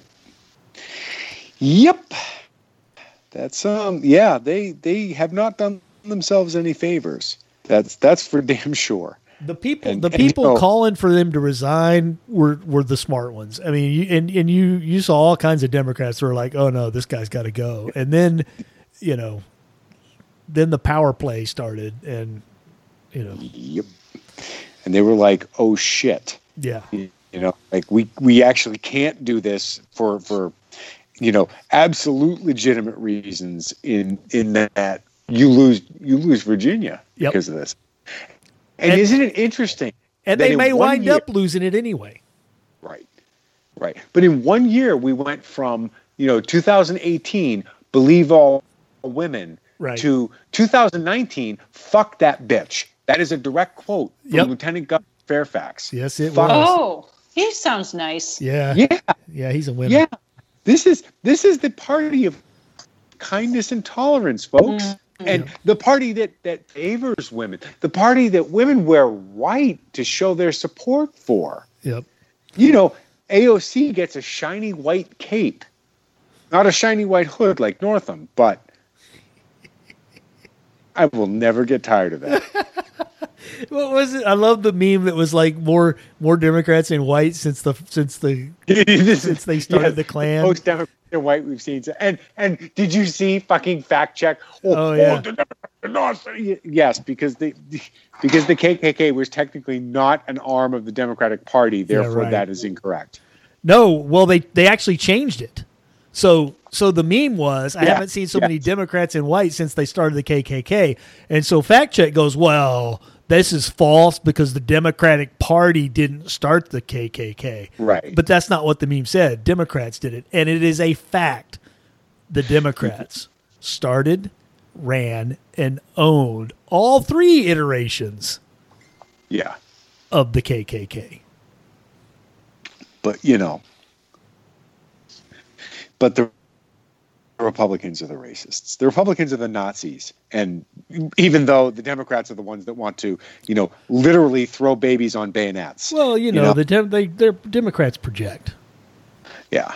Yep. That's um yeah, they they have not done themselves any favors. That's that's for damn sure. The people, And- the and, you people know- calling for them to resign were were the smart ones. I mean, you, and and you you saw all kinds of Democrats who were like, "Oh no, this guy's got to go," and then, you know, then the power play started, and you know, Yep. And they were like, "Oh shit." yeah, You know, like we we actually can't do this for for you know, absolute legitimate reasons in in that you lose you lose Virginia Yep. because of this. And, And- isn't it interesting? and that they in may one wind year- up losing it anyway. Right. Right. But in one year, we went from, you know, two thousand eighteen, believe all women, Right. to two thousand nineteen, fuck that bitch. That is a direct quote from Yep. Lieutenant Governor Fairfax. Yes, it Fuck- was. Oh, he sounds nice. Yeah, Yeah. yeah, he's a winner. Yeah. This is this is the party of kindness and tolerance, folks. And the party that, that favors women, the party that women wear white to show their support for. Yep. You know, A O C gets a shiny white cape, not a shiny white hood like Northam, but I will never get tired of that. What was it? I love the meme that was like more more Democrats in white since the since the Since they started the Klan. Most Democrats in white we've seen. And and did you see fucking fact check? Oh, yeah. the Democrats are not- yes, because the because the K K K was technically not an arm of the Democratic Party, therefore right. that is incorrect. No, well they they actually changed it. So so the meme was I Yeah, haven't seen so many yes. Democrats in white since they started the K K K. And so fact check goes, well, this is false because the Democratic Party didn't start the K K K. Right. But that's not what the meme said. Democrats did it. And it is a fact. The Democrats started, ran, and owned all three iterations Yeah. of the K K K. But you know, but the Republicans are the racists. The Republicans are the Nazis. And even though the Democrats are the ones that want to, you know, literally throw babies on bayonets. Well, you know, know? the Dem- they they're Democrats project. Yeah.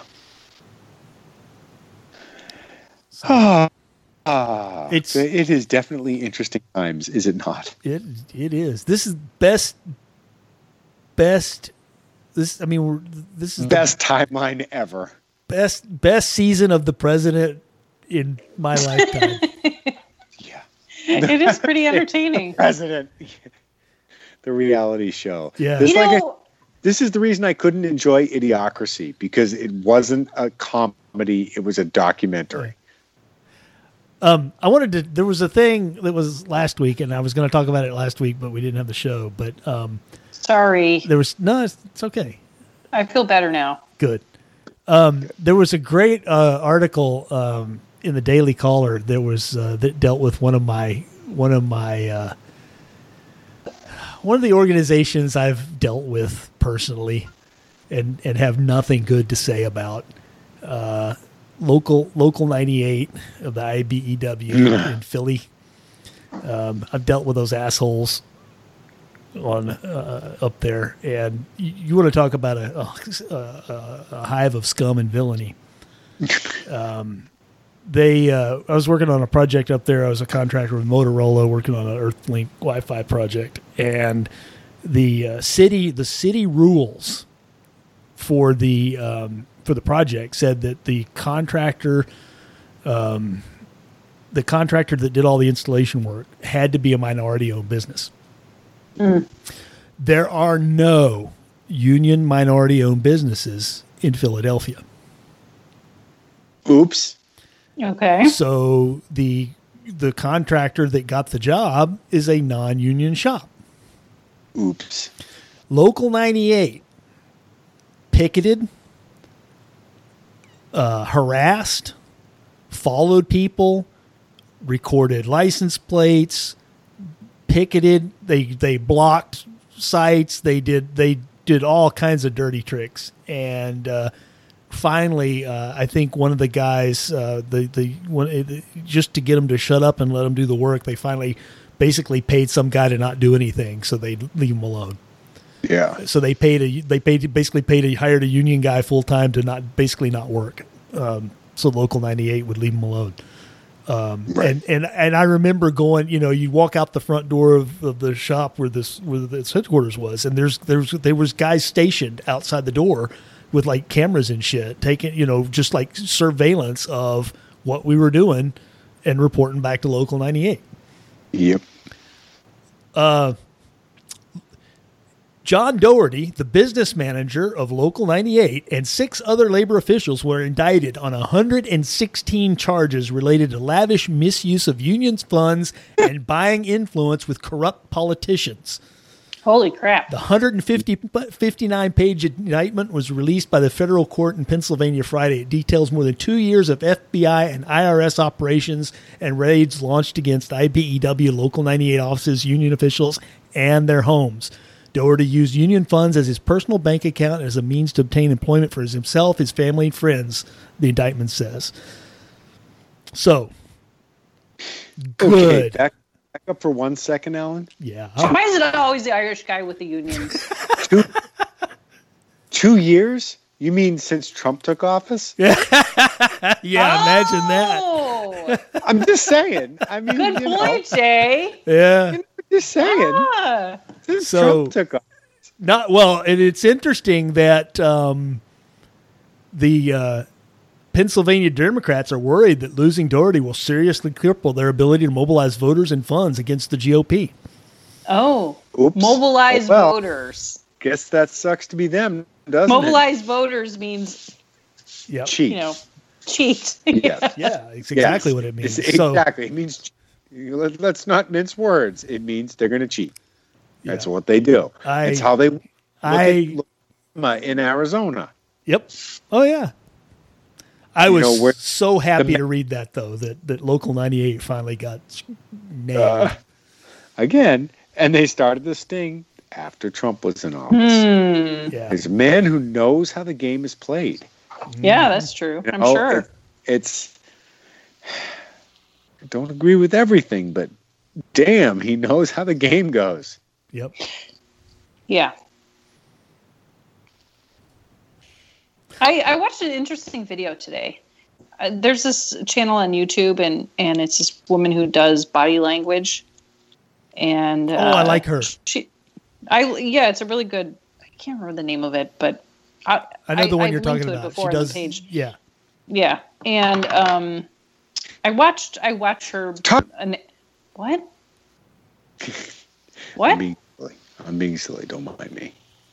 Ah, ah, It's- it is definitely interesting times, is it not? It it is. This is best best this I mean we're, this is Best timeline ever. the best best season of the president in my lifetime. Yeah. It is pretty entertaining. President. The reality show. Yeah. This, You like I- know, this is the reason I couldn't enjoy Idiocracy, because it wasn't a comedy, it was a documentary. Um, I wanted to. There was a thing that was last week, and I was going to talk about it last week, but we didn't have the show. But um, sorry, there was no. It's, it's okay. I feel better now. Good. Um, Good. There was a great uh, article um, in the Daily Caller. There was uh, that dealt with one of my one of my uh, one of the organizations I've dealt with personally, and and have nothing good to say about. Uh, local local ninety-eight of the I B E W in Philly. Um, I've dealt with those assholes on uh, up there, and you, you want to talk about a, a, a hive of scum and villainy. Um, they, uh, I was working on a project up there. I was a contractor with Motorola, working on an Earthlink Wi-Fi project, and the uh, city, the city rules for the um, for the project said that the contractor, um, the contractor that did all the installation work had to be a minority-owned business. Mm. There are no union minority-owned businesses in Philadelphia. Oops. Okay. So the the contractor that got the job is a non-union shop. Oops. Local ninety-eight picketed, uh, harassed, followed people, recorded license plates, picketed. They they blocked sites. They did they did all kinds of dirty tricks. And uh, finally, uh, I think one of the guys, uh, the the one, just to get them to shut up and let them do the work, they finally basically paid some guy to not do anything, so they leave him alone. Yeah. So they paid a they paid basically paid a hired a union guy full time to not basically not work. Um, so local ninety-eight would leave him alone. Um, right. and, and, and I remember going, you know, you walk out the front door of, of the shop where this, where this headquarters was. And there's, there's, there was guys stationed outside the door with like cameras and shit, taking, you know, just like surveillance of what we were doing and reporting back to local ninety-eight. Yep. Uh, John Doherty, the business manager of Local ninety-eight, and six other labor officials were indicted on one hundred sixteen charges related to lavish misuse of unions' funds and buying influence with corrupt politicians. Holy crap. The one hundred fifty-nine page indictment was released by the federal court in Pennsylvania Friday. It details more than two years of F B I and I R S operations and raids launched against I B E W Local ninety-eight offices, union officials, and their homes. Doherty used union funds as his personal bank account as a means to obtain employment for himself, his family, and friends, the indictment says. So, good. Okay, back, back up for one second, Alan. Yeah. Why is it always the Irish guy with the unions? two, two years? You mean since Trump took office? Yeah, yeah. Oh! Imagine that. I'm just saying. I mean, good you point, know, Jay. Yeah. I'm just saying. Ah. Since So- Trump took office. Not well, and it's interesting that um, the uh, Pennsylvania Democrats are worried that losing Doherty will seriously cripple their ability to mobilize voters and funds against the G O P. Oh, Oops. mobilize Oh, well. voters. Guess that sucks to be them, doesn't Mobilize voters means, Yep. it? Cheat. you know, cheat. Yes. Yeah, it's exactly Yes. what it means. It's So, exactly. It means, let- let's not mince words. It means they're going to cheat. That's Yeah. what they do. I- It's how they look I, at in Arizona. yep. Oh, yeah. I You was know, where- so happy the- to read that, though, that, that Local ninety-eight finally got nailed. Uh, again, and they started this thing after Trump was in office. Hmm. yeah. There's a man who knows how the game is played. Yeah, that's true. You I'm know, sure. it- it's. I don't agree with everything, but damn, he knows how the game goes. Yep. Yeah. I, I watched an interesting video today. Uh, there's this channel on YouTube, and, and it's this woman who does body language. And uh, Oh, I like her. She, I yeah, it's a really good. I can't remember the name of it, but I, I know the one I you're linked talking to it about. before She on the does. page. Yeah. Yeah, and um, I watched. I watched her. Talk- An, what? I'm What? being silly. I'm being silly. Don't mind me.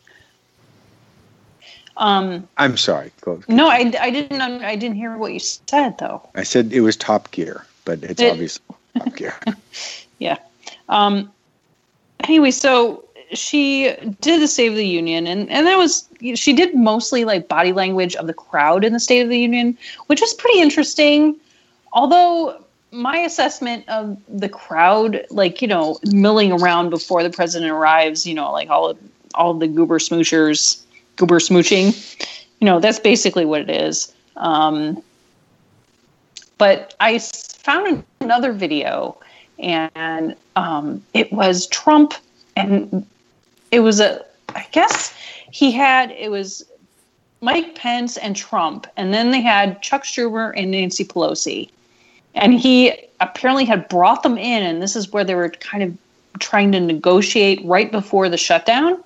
Um. I'm sorry. Go. No, I, I didn't. I didn't hear what you said though. I said it was Top Gear. but it's It- obviously up here. Yeah. Um, anyway, so she did the State of the Union, and, and that was, she did mostly like body language of the crowd in the State of the Union, which is pretty interesting. Although my assessment of the crowd, like, you know, milling around before the president arrives, you know, like all of, all of the goober smoochers, goober smooching, you know, that's basically what it is. Um, but I s- found another video, and um, it was Trump, and it was a, I guess he had, it was Mike Pence and Trump, and then they had Chuck Schumer and Nancy Pelosi. And he apparently had brought them in, and this is where they were kind of trying to negotiate right before the shutdown.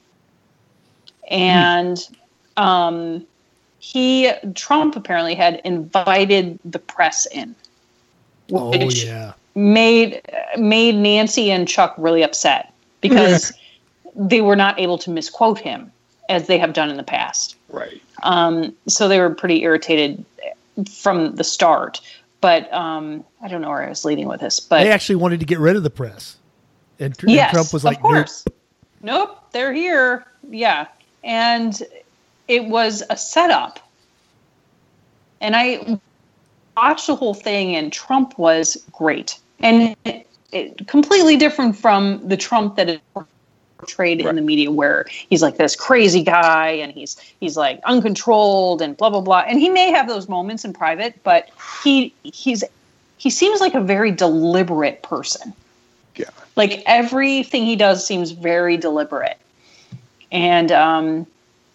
And um, he, Trump apparently had invited the press in, which Oh, yeah. made made Nancy and Chuck really upset because they were not able to misquote him as they have done in the past. Right. Um, so they were pretty irritated from the start. But um, I don't know where I was leading with this. But They actually wanted to get rid of the press. And, Tr- yes, and Trump was like, of course. Nope. nope, they're here. Yeah. And it was a setup. And I watched the whole thing, and Trump was great. And it, it, completely different from the Trump that is portrayed right. in the media, where he's like this crazy guy, and he's he's like uncontrolled and blah blah blah. And he may have those moments in private, but he he's he seems like a very deliberate person. Yeah, like everything he does seems very deliberate. And um,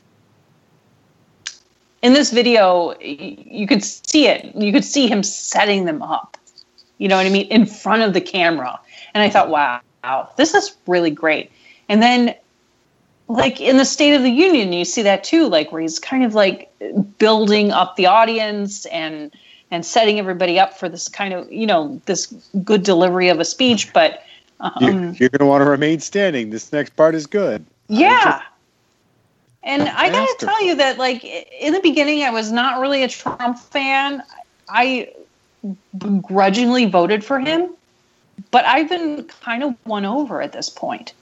in this video, you could see it. You could see him setting them up. You know what I mean? In front of the camera. And I thought, wow, wow, this is really great. And then, like, in the State of the Union, you see that too, like, where he's kind of like building up the audience and and setting everybody up for this kind of, you know, this good delivery of a speech. But um, you, you're going to want to remain standing. This next part is good. Yeah. And I got to tell you that, like, in the beginning, I was not really a Trump fan. I begrudgingly voted for him, but I've been kind of won over at this point.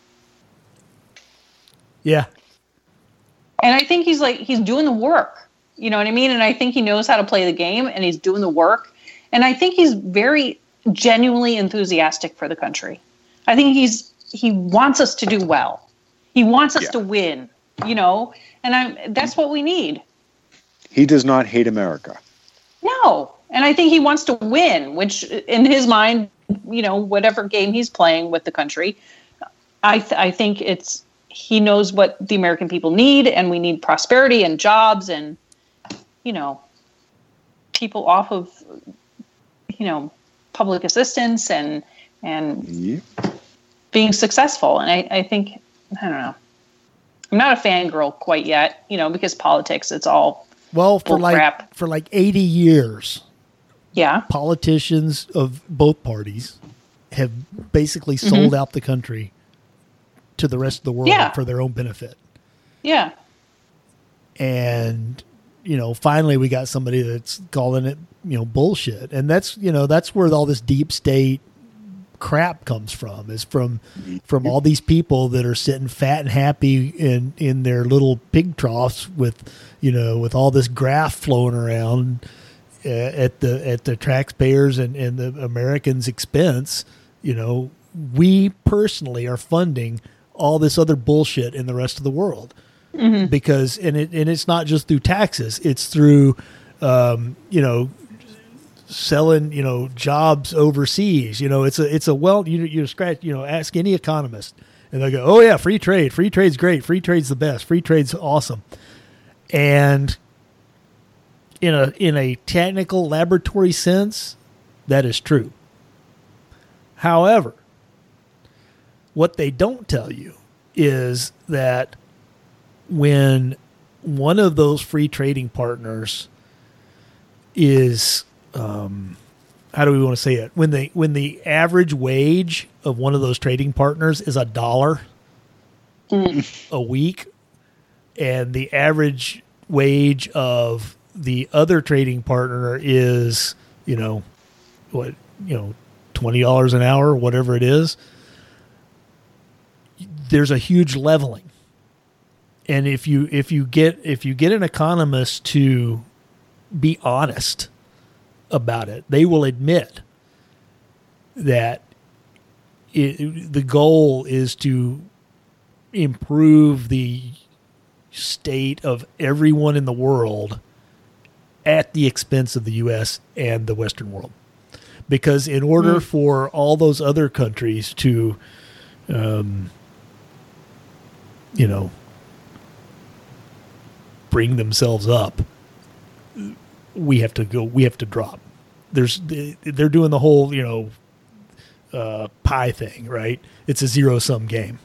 Yeah. And I think he's like, he's doing the work. You know what I mean? And I think he knows how to play the game, and he's doing the work. And I think he's very genuinely enthusiastic for the country. I think he's, he wants us to do well. He wants us yeah. to win, you know, and I'm, that's what we need. He does not hate America. No. And I think he wants to win, which in his mind, you know, whatever game he's playing with the country, I th- I think it's, he knows what the American people need, and we need prosperity and jobs and, you know, people off of, you know, public assistance and, and yeah. being successful. And I, I think, I don't know. I'm not a fangirl quite yet, you know, because politics, it's all well for like crap. for like eighty years. Yeah. Politicians of both parties have basically sold mm-hmm. out the country to the rest of the world yeah. for their own benefit. Yeah. And, you know, finally we got somebody that's calling it, you know, bullshit. And that's, you know, that's where all this deep state crap comes from, is from from all these people that are sitting fat and happy in in their little pig troughs with, you know, with all this graft flowing around uh, at the at the taxpayers and, and the Americans' expense. You know, we personally are funding all this other bullshit in the rest of the world. Mm-hmm. Because and it and it's not just through taxes, it's through um, you know, selling, you know, jobs overseas. You know, it's a it's a well you you scratch, you know, ask any economist and they'll go, oh yeah, free trade. Free trade's great. Free trade's the best. Free trade's awesome. And in a in a technical laboratory sense, that is true. However, what they don't tell you is that when one of those free trading partners is, um, how do we want to say it? When the when the average wage of one of those trading partners is a dollar mm. a week, and the average wage of the other trading partner is, you know, what, you know, twenty dollars an hour, whatever it is, there's a huge leveling. And if you if you get if you get an economist to be honest about it, they will admit that it, the goal is to improve the state of everyone in the world at the expense of the U S and the Western world. Because in order mm. for all those other countries to, um, you know, bring themselves up, we have to go, we have to drop. There's, they're doing the whole, you know, uh, pie thing, right? It's a zero sum game.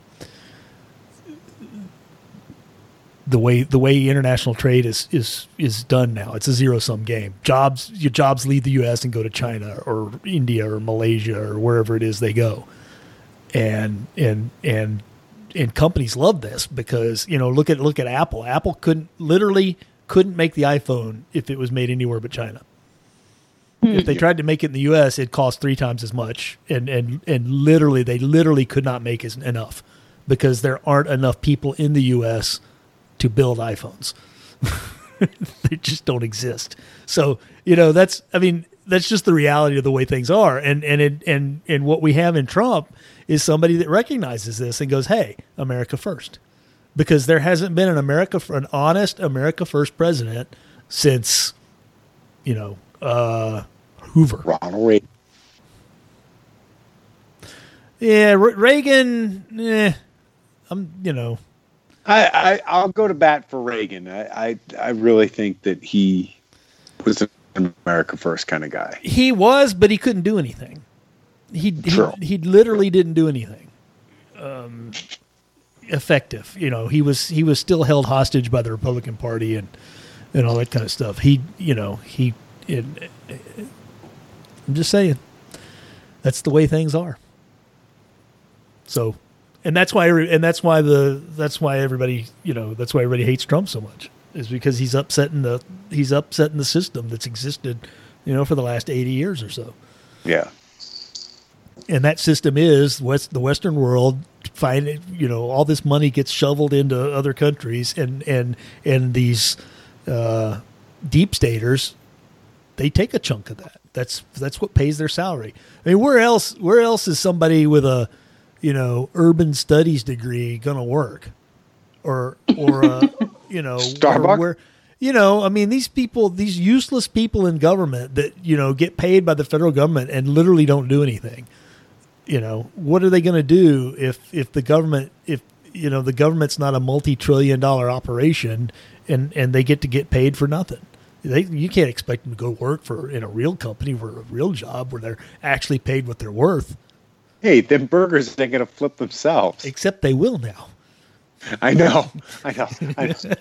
The way the way international trade is is is done now, it's a zero sum game. Jobs your jobs leave the U S and go to China or India or Malaysia or wherever it is they go, and and and and companies love this because, you know, look at look at Apple. Apple couldn't literally couldn't make the iPhone if it was made anywhere but China. Mm-hmm. If they tried to make it in the U S, it cost three times as much, and and and literally they literally could not make as, enough because there aren't enough people in the U S to build iPhones. They just don't exist. So, you know, that's, I mean, that's just the reality of the way things are. And, and, it, and, and what we have in Trump is somebody that recognizes this and goes, hey, America first, because there hasn't been an America, an honest America first president since, you know, uh, Hoover. Ronald Reagan. Yeah. Reagan, eh, I'm, you know, I, I I'll go to bat for Reagan. I, I I really think that he was an America first kind of guy. He was, but he couldn't do anything. He he, he literally didn't do anything um, effective. You know, he was he was still held hostage by the Republican Party and and all that kind of stuff. He you know he. It, it, I'm just saying, that's the way things are. So. And that's why, and that's why the that's why everybody, you know, that's why everybody hates Trump so much, is because he's upsetting the he's upsetting the system that's existed, you know, for the last eighty years or so. Yeah. And that system is West the Western world. Find you know all this money gets shoveled into other countries, and and and these uh, deep staters, they take a chunk of that. That's that's what pays their salary. I mean, where else where else is somebody with a you know, urban studies degree going to work, or, or, uh, you know, Starbucks. Where, you know, I mean, these people, these useless people in government that, you know, get paid by the federal government and literally don't do anything. You know, what are they going to do if, if the government, if, you know, the government's not a multi-trillion dollar operation and, and they get to get paid for nothing? They, you can't expect them to go work for in a real company or a real job where they're actually paid what they're worth. Hey, them burgers, they're going to flip themselves. Except they will now. I know. I know. I know.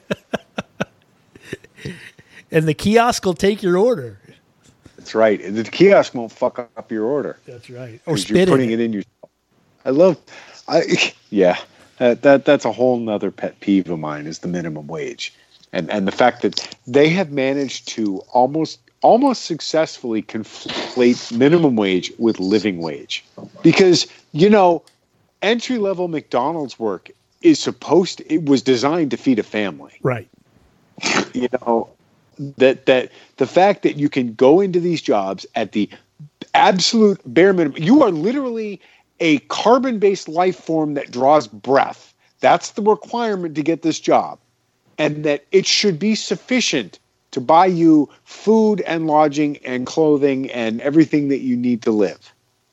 And the kiosk will take your order. That's right. And the kiosk won't fuck up your order. That's right. Or spit you're putting in it in yourself. I love, I yeah, that, that that's a whole nother pet peeve of mine is the minimum wage. And and the fact that they have managed to almost almost successfully conflate minimum wage with living wage. Because, you know, entry-level McDonald's work is supposed to, it was designed to feed a family. Right. You know, that that the fact that you can go into these jobs at the absolute bare minimum, you are literally a carbon-based life form that draws breath. That's the requirement to get this job. And that it should be sufficient to buy you food and lodging and clothing and everything that you need to live.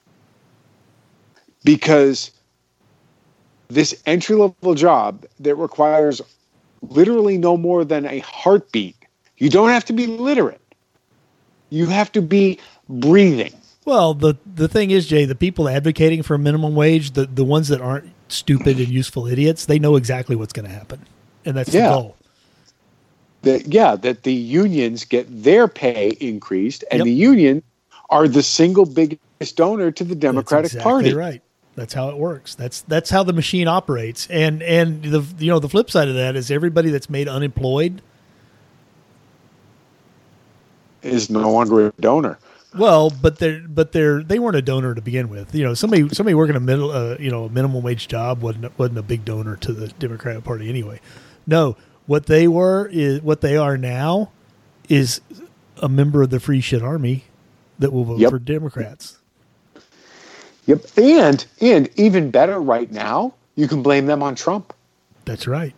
Because this entry-level job that requires literally no more than a heartbeat, you don't have to be literate. You have to be breathing. Well, the the thing is, Jay, the people advocating for minimum wage, the, the ones that aren't stupid and useful idiots, they know exactly what's going to happen. And that's yeah. the goal. That, yeah, that the unions get their pay increased, and yep. the unions are the single biggest donor to the Democratic That's exactly Party. Right. That's how it works. That's that's how the machine operates. And and the you know the flip side of that is everybody that's made unemployed is no longer a donor. Well, but they're but they're they weren't a donor to begin with. You know, somebody somebody working a middle uh, you know a minimum wage job wasn't wasn't a big donor to the Democratic Party anyway. No, what they were is what they are now is a member of the Free Shit Army that will vote Yep. for Democrats. Yep. And and even better right now, you can blame them on Trump. That's right.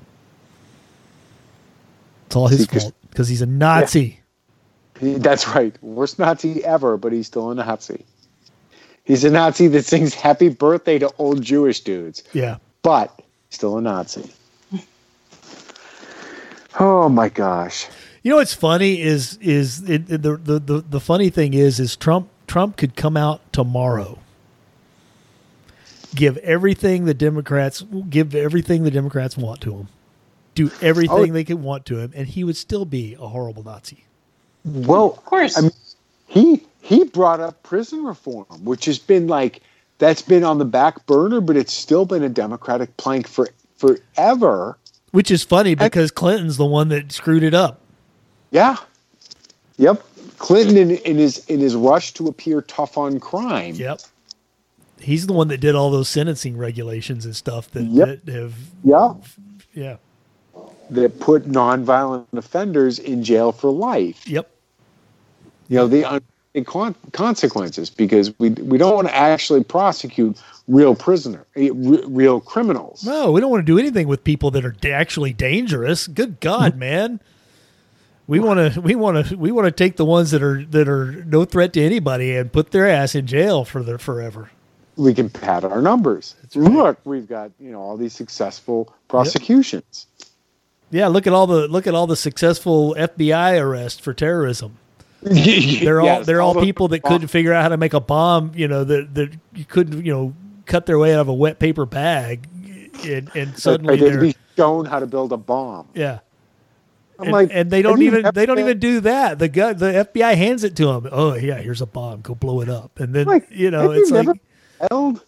It's all his See, 'cause- fault because he's a Nazi. He- That's right. Worst Nazi ever, but he's still a Nazi. He's a Nazi that sings happy birthday to old Jewish dudes, Yeah. but still a Nazi. Oh my gosh. You know what's funny is is it, it- the, the the the funny thing is is Trump Trump could come out tomorrow, give everything the Democrats give everything the Democrats want to him, do everything Oh. they could want to him, and he would still be a horrible Nazi. Well, Of course. I mean, he he brought up prison reform, which has been like that's been on the back burner, but it's still been a Democratic plank for forever. Which is funny because Clinton's the one that screwed it up. Yeah. Yep. Clinton in, in his in his rush to appear tough on crime. Yep. He's the one that did all those sentencing regulations and stuff that, Yep. that have Yeah. yeah. That put nonviolent offenders in jail for life. Yep. You know, the unintended con- consequences because we we don't want to actually prosecute real prisoner, eh, re- real criminals. No, we don't want to do anything with people that are da- actually dangerous. Good God, man. We want to we want to we want to take the ones that are that are no threat to anybody and put their ass in jail for their forever. We can pad our numbers. right. Look, we've got, you know, all these successful prosecutions. Yeah, look at all the look at all the successful F B I arrests for terrorism. They're all Yes, they're all those- people that couldn't figure out how to make a bomb. You know that that you couldn't you know cut their way out of a wet paper bag, and, and suddenly they'd they're be shown how to build a bomb. yeah. I'm And, like, and they have don't you even never they don't been- even do that. The guy, the F B I hands it to them. Oh yeah, here's a bomb. Go blow it up. And then Like, you know have it's you like never held?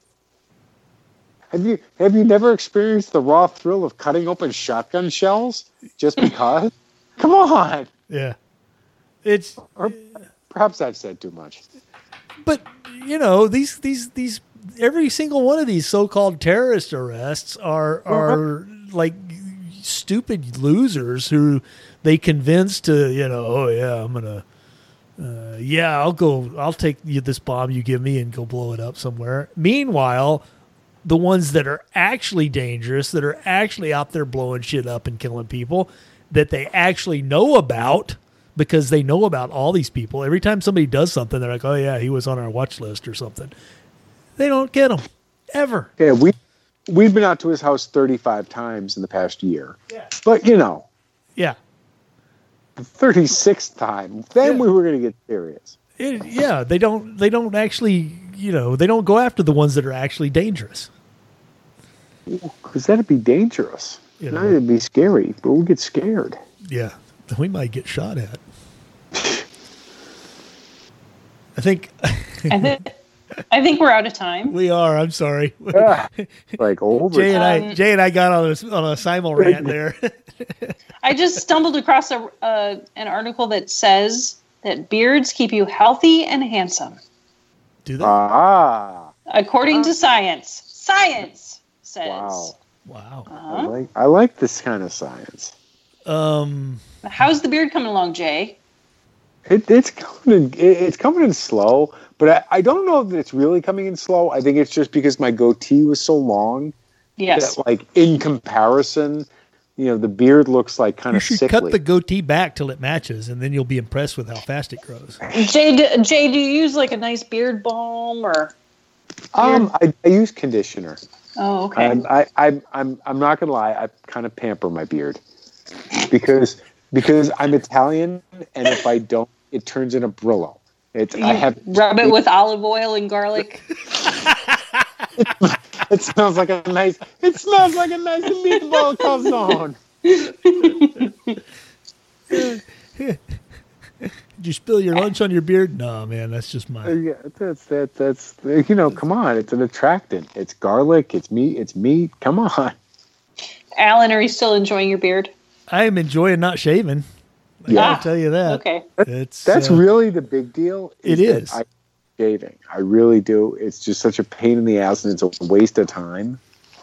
Have you have you never experienced the raw thrill of cutting open shotgun shells just because? Come on. yeah, it's Or perhaps I've said too much. but you know these these these every single one of these so-called terrorist arrests are are like stupid losers who they convince to you know oh yeah I'm gonna uh, yeah I'll go I'll take you this bomb you give me and go blow it up somewhere. Meanwhile, the ones that are actually dangerous, that are actually out there blowing shit up and killing people, that they actually know about because they know about all these people. Every time somebody does something, they're like, oh, yeah, he was on our watch list or something. They don't get them, ever. Yeah, we we've been out to his house thirty-five times in the past year. Yeah. But you know, Yeah. the thirty-sixth time, then Yeah. we were going to get serious. It, yeah, they don't, they don't actually, you know, they don't go after the ones that are actually dangerous. Because that'd be dangerous. You You know. know, it'd be scary, but we'll get scared. Yeah, we might get shot at. I think I think I think we're out of time. we are. I'm sorry. Ah, like over. Jay and I, Um, Jay and I got on a on a simul rant there. I just stumbled across a uh, an article that says that beards keep you healthy and handsome, Do they? Ah, according to science. Science says. wow. Wow. I Uh-huh. like I like this kind of science. Um. How's the beard coming along, Jay? It, it's coming in, it, it's coming in slow, but I, I don't know that it's really coming in slow. I think it's just because my goatee was so long Yes. that, like, in comparison, you know, the beard looks like kind You of should sickly. cut the goatee back till it matches, and then you'll be impressed with how fast it grows. Jay, d- Jay, do you use like a nice beard balm or? um, I, I use conditioner. Oh, okay. I'm, I, I, I'm, I'm not gonna lie. I kind of pamper my beard because because I'm Italian, and if I don't, it turns into Brillo. It's You I have rub it with olive oil and garlic. It smells like a nice. It smells like a nice meatball calzone. Did you spill your lunch on your beard? No, man, that's just mine. Yeah, that's that. That's you know. Come on, it's an attractant. It's garlic. It's meat. It's meat. Come on. Alan, are you still enjoying your beard? I am enjoying not shaving. I Yeah. gotta tell you that. Okay. It's That's uh, really the big deal. It that is. I shaving. I really do. It's just such a pain in the ass, and it's a waste of time.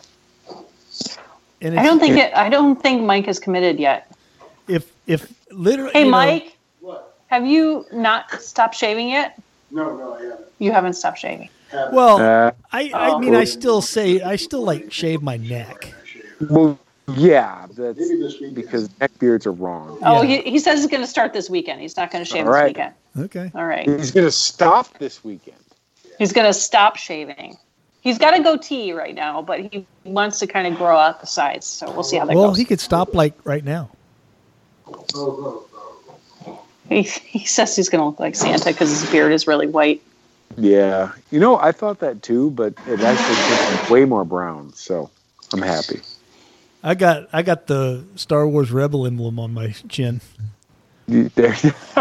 and I it's, don't think it. I don't think Mike is committed yet. if if literally. Hey, you know, Mike, What? have you not stopped shaving yet? No, no, I haven't. You haven't stopped shaving. Haven't. well, Uh, I I Oh. mean, I still say I still like shave my neck. well, yeah, that's Maybe this weekend. because neck beards are wrong. Oh, Yeah. he, he says he's going to start this weekend. He's not going to shave All this right. weekend. Okay. All right. He's going to stop this weekend. He's going to stop shaving. He's got a goatee right now, but he wants to kind of grow out the sides. So we'll see how that Well, goes. he could stop like right now. Oh, oh, oh. He, he says he's going to look like Santa because his beard is really white. Yeah, you know, I thought that too, but it actually turned way more brown. So I'm happy. I got I got the Star Wars Rebel emblem on my chin. You- There.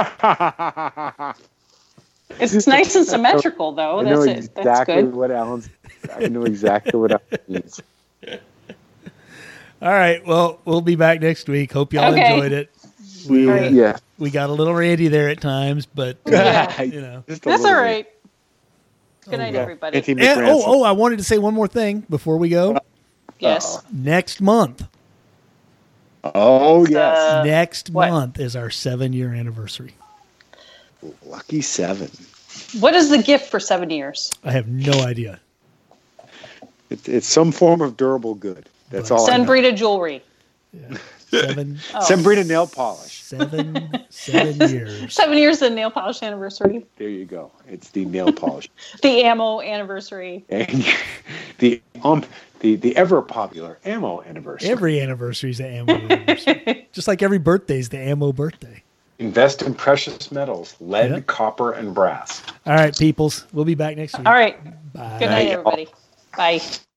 It's nice and symmetrical, though. I know That's it. That's exactly good. what Alan's. I know exactly what Alan means. All right. Well, we'll be back next week. Hope y'all Okay. enjoyed it. We All uh, right. Yeah. we got a little Randy there at times, but uh, Yeah. you know. Just a That's little all bit. right. Good night, Yeah. everybody. Anthony And, McRanson. oh, oh! I wanted to say one more thing before we go. Yes. Next month, Oh, yes. Uh, next what? month is our seven-year anniversary. Lucky seven. What is the gift for seven years? I have no idea. It, it's some form of durable good. That's all I Send know. Brita jewelry. Seven, Oh. Send Brita nail polish. seven, seven years. Seven years of nail polish anniversary. There you go. It's the nail polish. The ammo anniversary. And the um the, the ever popular ammo anniversary. Every anniversary is the ammo anniversary. Just like every birthday is the ammo birthday. Invest in precious metals, lead, Yeah. copper, and brass. All right, peoples. We'll be back next week. All right. Bye. Good night, everybody. Bye.